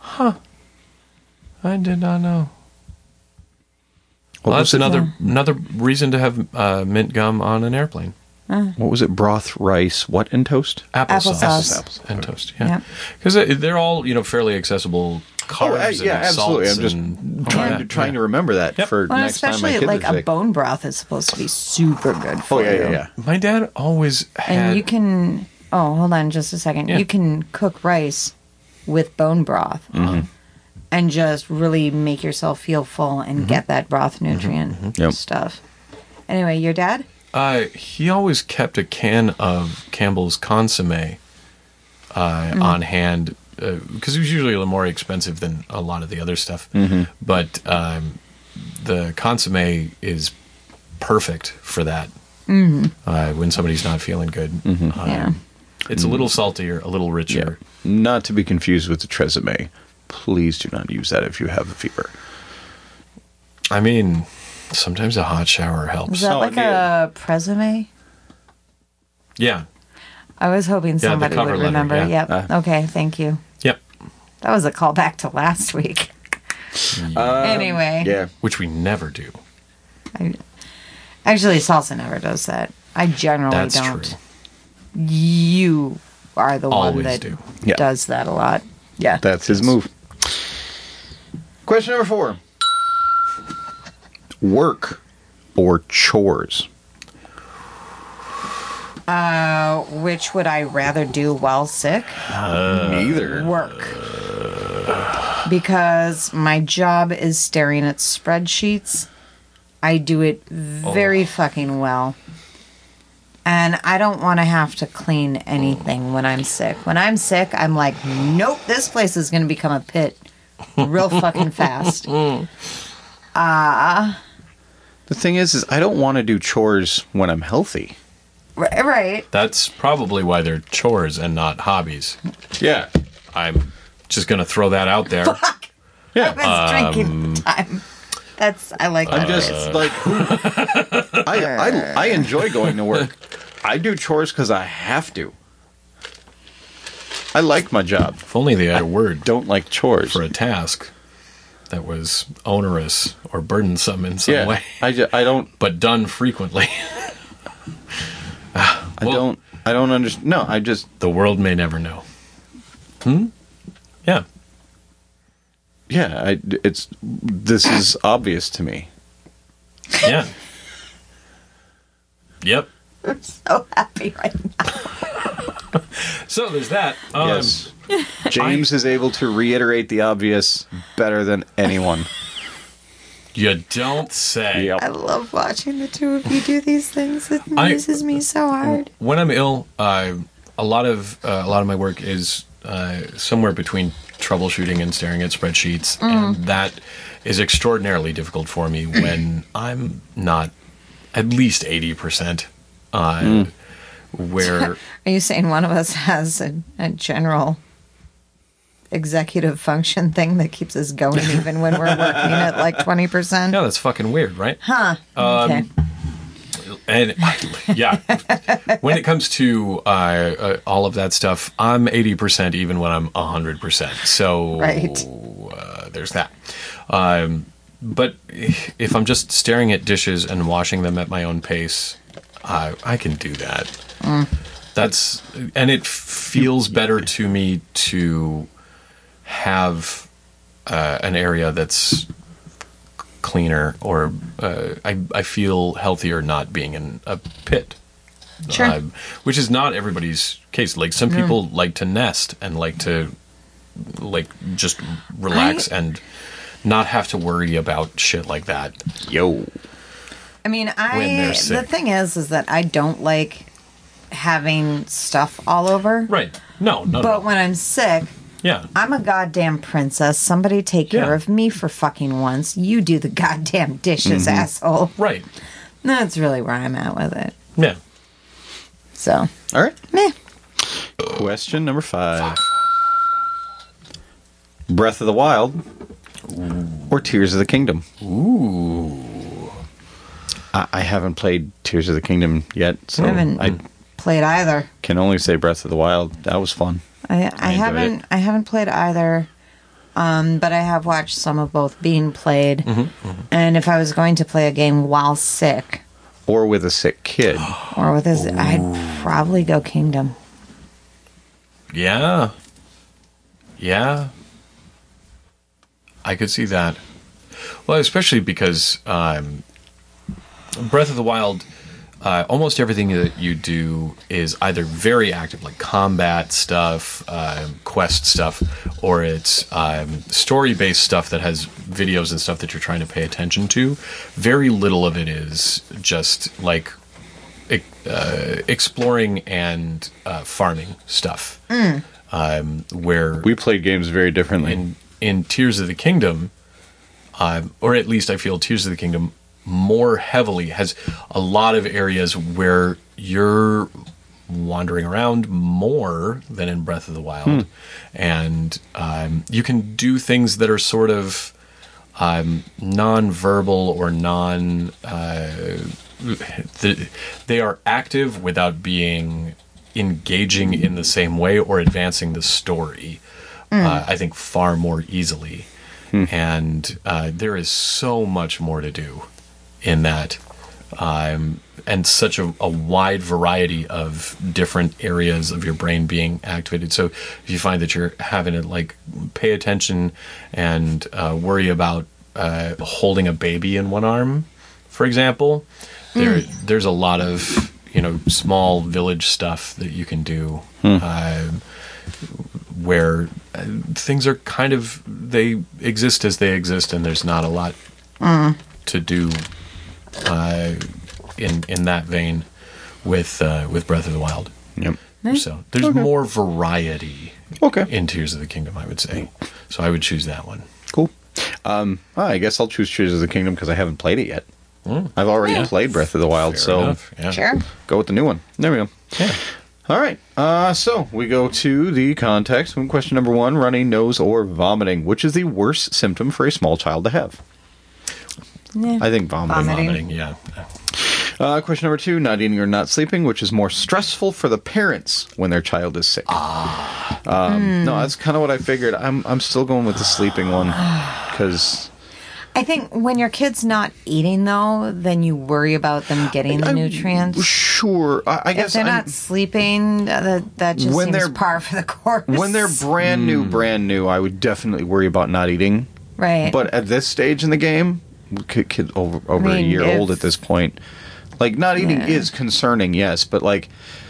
I did not know. What Well, was that's it? another reason to have mint gum on an airplane. What was it? Broth, rice, what in toast? Applesauce. And toast. Yeah, Yep. because they're all fairly accessible carbs yeah, and absolutely. salts. I'm just and trying to remember that Yep. for Well, next time my especially kids like are a sick. bone broth is supposed to be super good for Oh yeah, you. yeah, yeah. My dad always had. And you can. Oh, hold on just a second. Yeah. You can cook rice with bone broth and just really make yourself feel full and get that broth nutrient Yep. stuff. Anyway, your dad? He always kept a can of Campbell's consomme on hand because it was usually a little more expensive than a lot of the other stuff. But the consomme is perfect for that when somebody's not feeling good. Yeah. It's a little saltier, a little Yeah. richer. Not to be confused with the Tresemme. Please do not use that if you have a fever. I mean, sometimes a hot shower helps. Is that Oh, like yeah. a Presame? Yeah. I was hoping the somebody cover would letter, remember. yeah. Yep. Okay, thank you. Yep. That was a callback to last week. Anyway. Yeah. Which we never do. Actually, Salsa never does that. I generally That's don't. true. You are the one Always that do. Yeah. does that a lot. Yeah. That's his move. Question number 4. Work or chores? Which would I rather do while sick? Neither. Work. Because my job is staring at spreadsheets. I do it very fucking well. And I don't want to have to clean anything when I'm sick. When I'm sick, I'm like, nope, this place is going to become a pit real fucking fast. The thing is I don't want to do chores when I'm healthy. Right. That's probably why they're chores and not hobbies. Yeah. I'm just going to throw that out there. Yeah. I was drinking time. I like that. I'm just phrase. like, I enjoy going to work. I do chores because I have to. I like my job. If only they had a word Don't like chores. for a task that was onerous or burdensome in some Yeah. way, I don't. but done frequently. I don't understand. No, I just. The world may never know. Yeah. Yeah. This is obvious to me. Yeah. Yep. I'm so happy right now. So there's that. Yes. James is able to reiterate the obvious better than anyone. You don't say. I love watching the two of you do these things. It amuses me so hard. When I'm ill, a lot of my work is somewhere between troubleshooting and staring at spreadsheets, and that is extraordinarily difficult for me when I'm not at least 80%. Where Are you saying one of us has a general executive function thing that keeps us going even when we're working at like 20%? yeah, that's fucking weird, right? Huh. Okay. And yeah, when it comes to all of that stuff, I'm 80% even when I'm 100%. So Right. There's that. But if I'm just staring at dishes and washing them at my own pace, I can do that. And it feels better to me to have an area that's cleaner, or I feel healthier not being in a pit. Sure. Which is not everybody's case. Like some people like to nest and like to just relax and not have to worry about shit like that. Yo. I mean, When they're sick. the thing is that I don't like having stuff all over. Right. No. But when I'm sick, yeah. I'm a goddamn princess. Somebody take care Yeah. of me for fucking once. You do the goddamn dishes, asshole. Right. That's really where I'm at with it. Yeah. So, All right. meh. Question number 5. Breath of the Wild or Tears of the Kingdom? Ooh. I haven't played Tears of the Kingdom yet, so I haven't played either. can only say Breath of the Wild. That was fun. I enjoyed it. haven't played either, but I have watched some of both being played. And if I was going to play a game while sick Or with a sick kid. or with his, I'd probably go Kingdom. Yeah. Yeah. I could see that. Well, especially because Breath of the Wild, almost everything that you do is either very active, like combat stuff, quest stuff, or it's story-based stuff that has videos and stuff that you're trying to pay attention to. Very little of it is just like exploring and farming stuff. Where We played games very differently. in Tears of the Kingdom, or at least I feel Tears of the Kingdom more heavily has a lot of areas where you're wandering around more than in Breath of the Wild. And you can do things that are sort of non-verbal or they are active without being engaging in the same way or advancing the story, I think, far more easily. And there is so much more to do in that, and such a wide variety of different areas of your brain being activated. So if you find that you're having to like pay attention and worry about holding a baby in one arm, for example, there's a lot of small village stuff that you can do where things are kind of, they exist as they exist, and there's not a lot to do in that vein with Breath of the Wild. Yep. So there's more variety Okay. in Tears of the Kingdom, I would say. So I would choose that one. Cool. I guess I'll choose Tears of the Kingdom because I haven't played it yet. I've already played Breath of the Wild, Fair so enough. Yeah. Sure. go with the new one. There we go. Yeah. All right. So we go to the context. Question number 1, runny nose or vomiting. Which is the worst symptom for a small child to have? Yeah. I think vomiting. Vomiting. Yeah. Question number 2, not eating or not sleeping. Which is more stressful for the parents when their child is sick? No, that's kind of what I figured. I'm still going with the sleeping one because I think when your kid's not eating, though, then you worry about them getting the nutrients. Sure. I If guess they're not sleeping, that just When seems they're- par for the course. when they're brand new, I would definitely worry about not eating. right. But at this stage in the game, kid over I a mean, year if- old at this point, like not eating Yeah. is concerning, yes, but like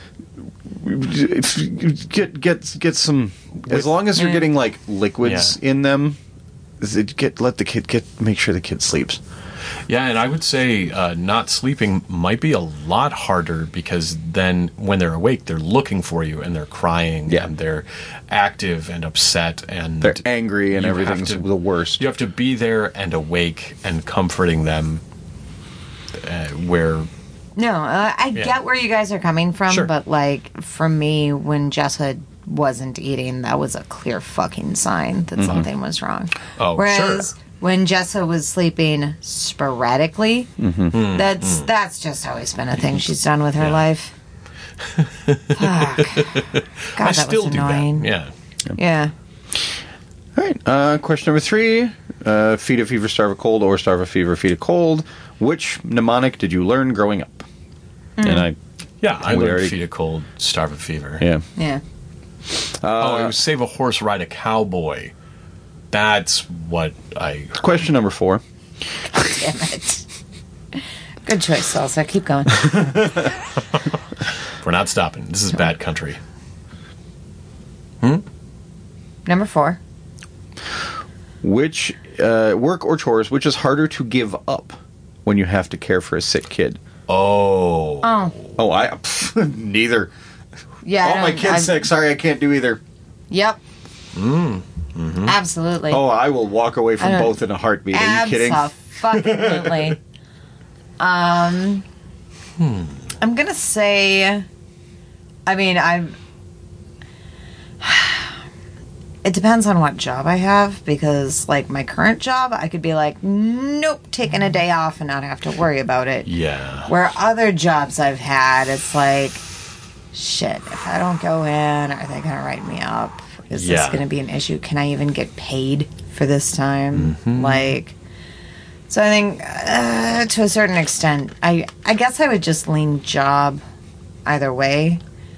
if you get some, as long as you're getting like liquids in them, let the kid make sure the kid sleeps. Yeah, and I would say not sleeping might be a lot harder because then when they're awake, they're looking for you and they're crying and they're active and upset and They're angry and you have everything's to- the worst. You have to be there and awake and comforting them where... No, I get where you guys are coming from, Sure. but like for me, when Jessa wasn't eating, that was a clear fucking sign that something was wrong. Oh, Whereas sure. when Jessa was sleeping sporadically, that's just always been a thing she's done with her life. Fuck. God, I that still was do annoying. that. Yeah. Yeah. All right. Question number 3. Feed a fever, starve a cold, or starve a fever, feed a cold. Which mnemonic did you learn growing up? And Yeah, I We learned already- feed a cold, starve a fever. yeah. Yeah. It was save a horse, ride a cowboy. That's what I... Question number 4. Damn it. Good choice, Salsa. Keep going. We're not stopping. This is bad country. Number 4. Which work or chores, which is harder to give up when you have to care for a sick kid? Oh. Oh. Neither. Yeah. Oh, my kid's sick. Sorry, I can't do either. Yep. Absolutely. Oh, I will walk away from I don't- both in a heartbeat. Are you kidding? Absolutely. I'm gonna say. I mean, it depends on what job I have because, like, my current job, I could be like, nope, taking a day off and not have to worry about it. Yeah. Where other jobs I've had, it's like, shit, if I don't go in, are they going to write me up? Is this Yeah. going to be an issue? Can I even get paid for this time? Like, so I think to a certain extent, I guess I would just lean job either way.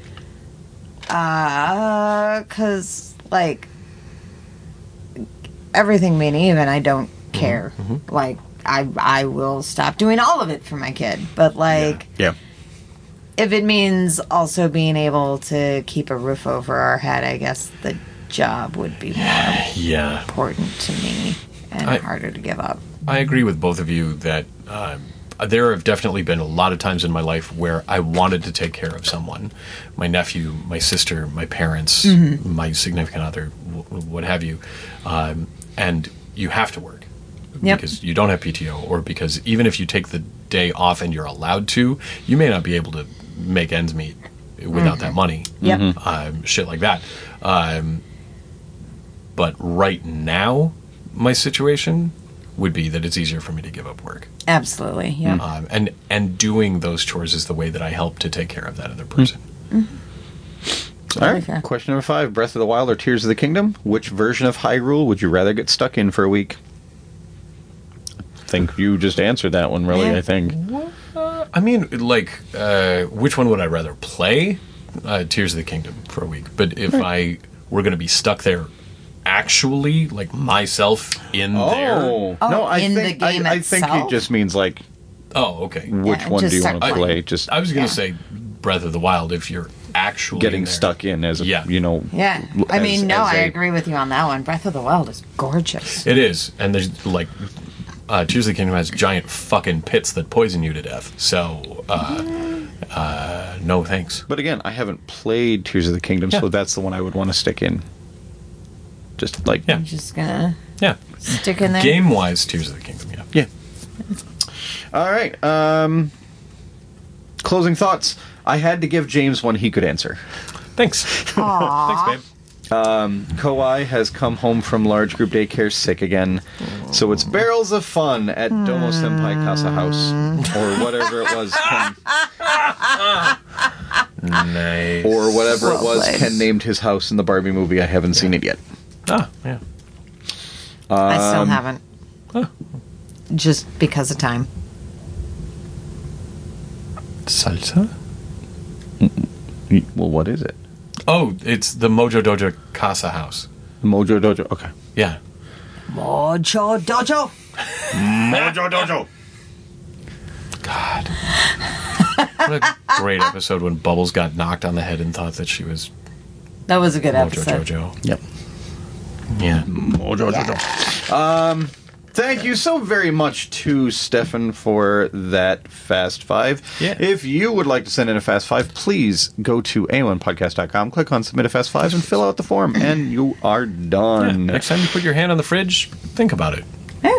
Because, like, everything being even, I don't care. Like, I will stop doing all of it for my kid. But, like, Yeah. if it means also being able to keep a roof over our head, I guess the job would be more Yeah. important to me and I- harder to give up. I agree with both of you that there have definitely been a lot of times in my life where I wanted to take care of someone. My nephew, my sister, my parents, my significant other, what have you. And you have to work. Yep. Because you don't have PTO, or because even if you take the day off and you're allowed to, you may not be able to make ends meet without that money. Yep. Shit like that. But right now, my situation would be that it's easier for me to give up work. Absolutely. Yeah. And doing those chores is the way that I help to take care of that other person. All right. fair. Question number 5. Breath of the Wild or Tears of the Kingdom? Which version of Hyrule would you rather get stuck in for a week? I think you just answered that one, really, Yeah. I think. I mean, like, which one would I rather play? Tears of the Kingdom for a week. But if I were going to be stuck there, actually, like myself in there. Oh, Oh, no, I in the think game I think itself? it just means like Oh, okay. which Yeah, one just do you start want to playing. play? Just I was going Yeah. to say Breath of the Wild if you're actually getting in there. stuck in as a Yeah. Yeah. I mean, no, I a- agree with you on that one. Breath of the Wild is gorgeous. It is, and there's like Tears of the Kingdom has giant fucking pits that poison you to death. So, no thanks. But again, I haven't played Tears of the Kingdom, so Yeah. that's the one I would want to stick in. Just like Yeah. I'm just gonna Yeah, stick in there. game wise, Tears of the Kingdom. Yeah. yeah. All right. Closing thoughts. I had to give James one he could answer. Thanks. Thanks, babe. Kawhi has come home from large group daycare sick again, so it's barrels of fun at Domo Senpai Casa House, or whatever it was. Nice. Or whatever Well it was played. Ken named his house in the Barbie movie. I haven't seen it yet. Ah, yeah. I still haven't. Just because of time. Salsa? Well, what is it? Oh, it's the Mojo Dojo Casa House. Mojo Dojo. Okay. Yeah. Mojo Dojo. Mojo Dojo. God. What a great episode when Bubbles got knocked on the head and thought that she was That was a good Mojo episode. Jojo. Yep. Yeah. Mojo Dojo. Thank you so very much to Stefan for that Fast Five. Yeah. If you would like to send in a Fast Five, please go to a1podcast.com, click on Submit a Fast Five, and fill out the form, and you are done. Next time you put your hand on the fridge, think about it. Yeah.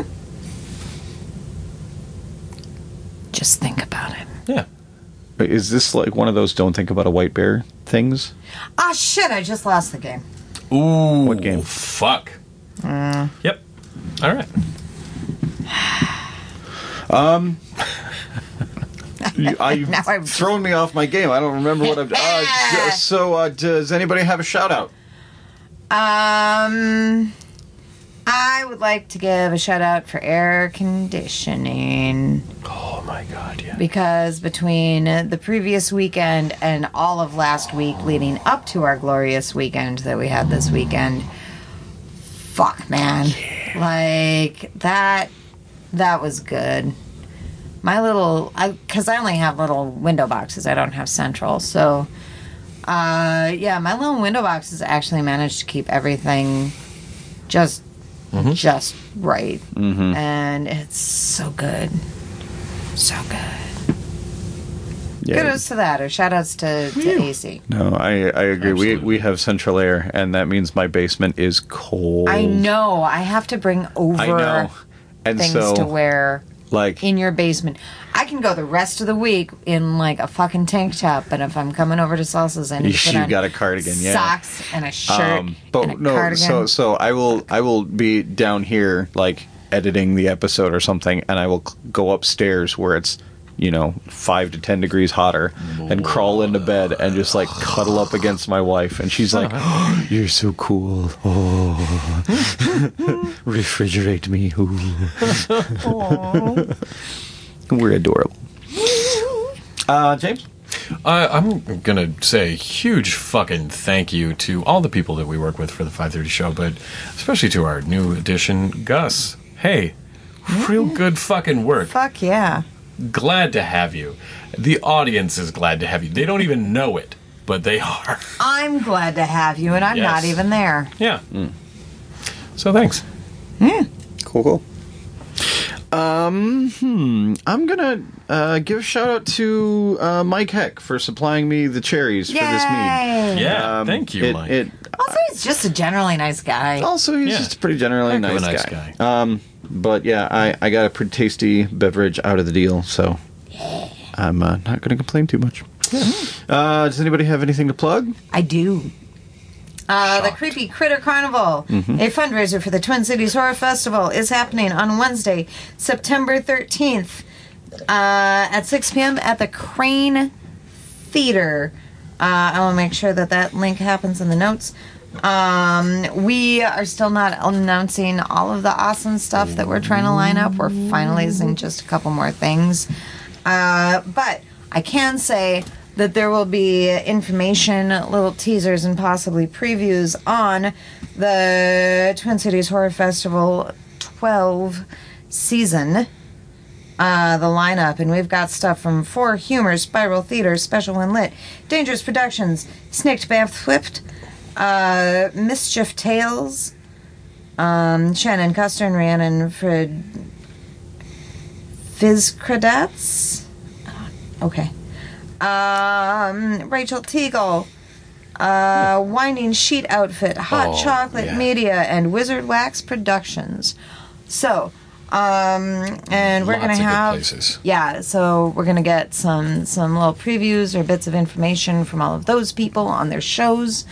Just think about it. Yeah. Is this like one of those don't think about a white bear things? Ah, shit, I just lost the game. Ooh. What game? Fuck. Yep. All right. Now I'm- You've thrown me off my game. I don't remember what I've done. So, does anybody have a shout out? I would like to give a shout out for air conditioning Oh my god, yeah. because between the previous weekend and all of last week leading up to our glorious weekend that we had this weekend, fuck, man. Like, that was good. My little, because I only have little window boxes. I don't have central. So, yeah, my little window boxes actually managed to keep everything just right. And it's so good. So good. Yeah. Kudos to that, or shout outs to AC. No, I agree. Absolutely. We have central air, and that means my basement is cold. I know. I have to bring over I know. And things so, to wear like, in your basement. I can go the rest of the week in like a fucking tank top, but if I'm coming over to Salsa's, I need to put you on got a cardigan, yeah. socks and a shirt but and a no, cardigan. so I will be down here like editing the episode or something, and I will go upstairs where it's 5 to 10 degrees hotter, and crawl into bed and just like cuddle up against my wife, and she's like, oh, "You're so cool. Oh, refrigerate me." We're adorable. James. I'm going to say a huge fucking thank you to all the people that we work with for the 5:30 show, but especially to our new addition, Gus. Hey, real good fucking work. Fuck yeah. Glad to have you. The audience is glad to have you. They don't even know it, but they are. I'm glad to have you, and I'm Yes. not even there. Yeah. So thanks. Cool. I'm gonna give a shout out to Mike Heck for supplying me the cherries for this mead. Yay! Yeah, thank you, Mike. Also, he's just a generally nice guy. Also, he's Yeah. just a pretty generally Heck of a nice nice guy. But yeah, I got a pretty tasty beverage out of the deal, so I'm not going to complain too much. Does anybody have anything to plug? I do. The Creepy Critter Carnival, a fundraiser for the Twin Cities Horror Festival, is happening on Wednesday, September 13th at 6 p.m. at the Crane Theater. I will make sure that link happens in the notes. We are still not announcing all of the awesome stuff that we're trying to line up. We're finalizing just a couple more things. But I can say that there will be information, little teasers, and possibly previews on the Twin Cities Horror Festival 12 season. The lineup, and we've got stuff from For Humor, Spiral Theater, Special When Lit, Dangerous Productions, Snicked Bath Whipped, Mischief Tales, Shannon Custer and Rhiannon Fizcradats. Okay. Rachel Teagle, Winding Sheet Outfit, Hot Chocolate yeah. Media, and Wizard Wax Productions. So, and we're Lots gonna of good have places. yeah. So we're gonna get some little previews or bits of information from all of those people on their shows.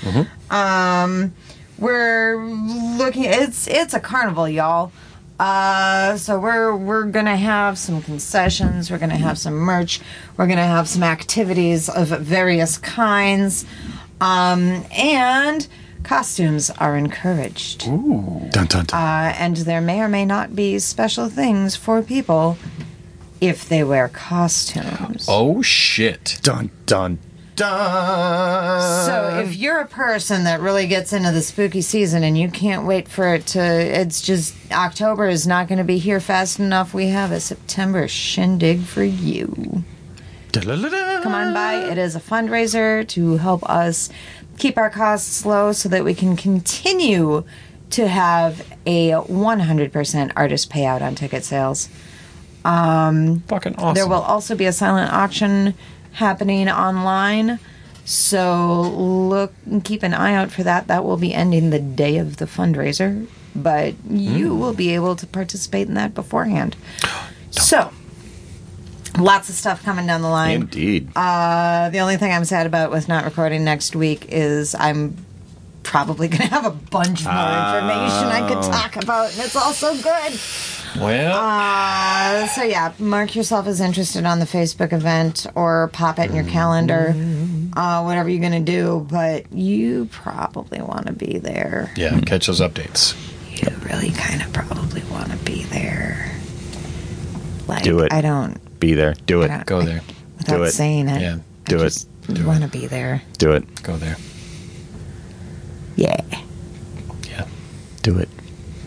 We're looking. It's a carnival, y'all. So we're gonna have some concessions. We're gonna have some merch. We're gonna have some activities of various kinds, and costumes are encouraged. Dun, dun, dun. And there may or may not be special things for people if they wear costumes. Oh, shit. Dun, dun, dun. So if you're a person that really gets into the spooky season and you can't wait for it to, it's just, October is not going to be here fast enough. We have a September shindig for you. Come on by. It is a fundraiser to help us keep our costs low so that we can continue to have a 100% artist payout on ticket sales. Fucking awesome. There will also be a silent auction happening online. So look and keep an eye out for that. That will be ending the day of the fundraiser, but you will be able to participate in that beforehand. So lots of stuff coming down the line. Indeed. The only thing I'm sad about with not recording next week is I'm probably going to have a bunch more information I could talk about, and it's all so good. Well, So yeah, mark yourself as interested on the Facebook event or pop it in your calendar, whatever you're going to do, but you probably want to be there. yeah, catch those updates. You really kind of probably want to be there. Like, Do it. I don't... Be there. Do it. I don't- Go there. Without Do it. saying it. Yeah, do I it. just want to be there. Do it. Go there. Yeah. Yeah. Do it.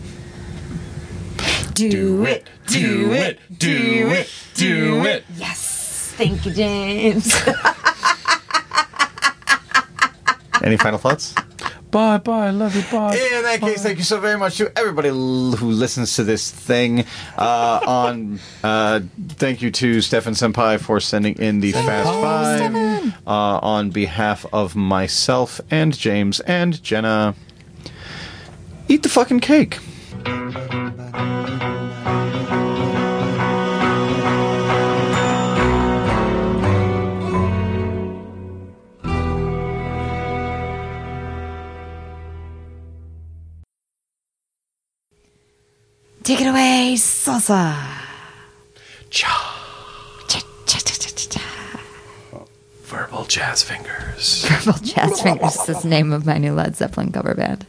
Do it. Do it. Do it. Do it. Yes. Thank you, James. Any final thoughts? Bye, bye. Love you. Bye. In that case, thank you so very much to everybody who listens to this thing. Thank you to Stefan Senpai for sending in the Fast Five. On behalf of myself and James and Jenna, eat the fucking cake. Take it away, salsa. Cha. Cha-cha-cha-cha-cha. Verbal jazz fingers. Purple Jazz Fingers is the name of my new Led Zeppelin cover band.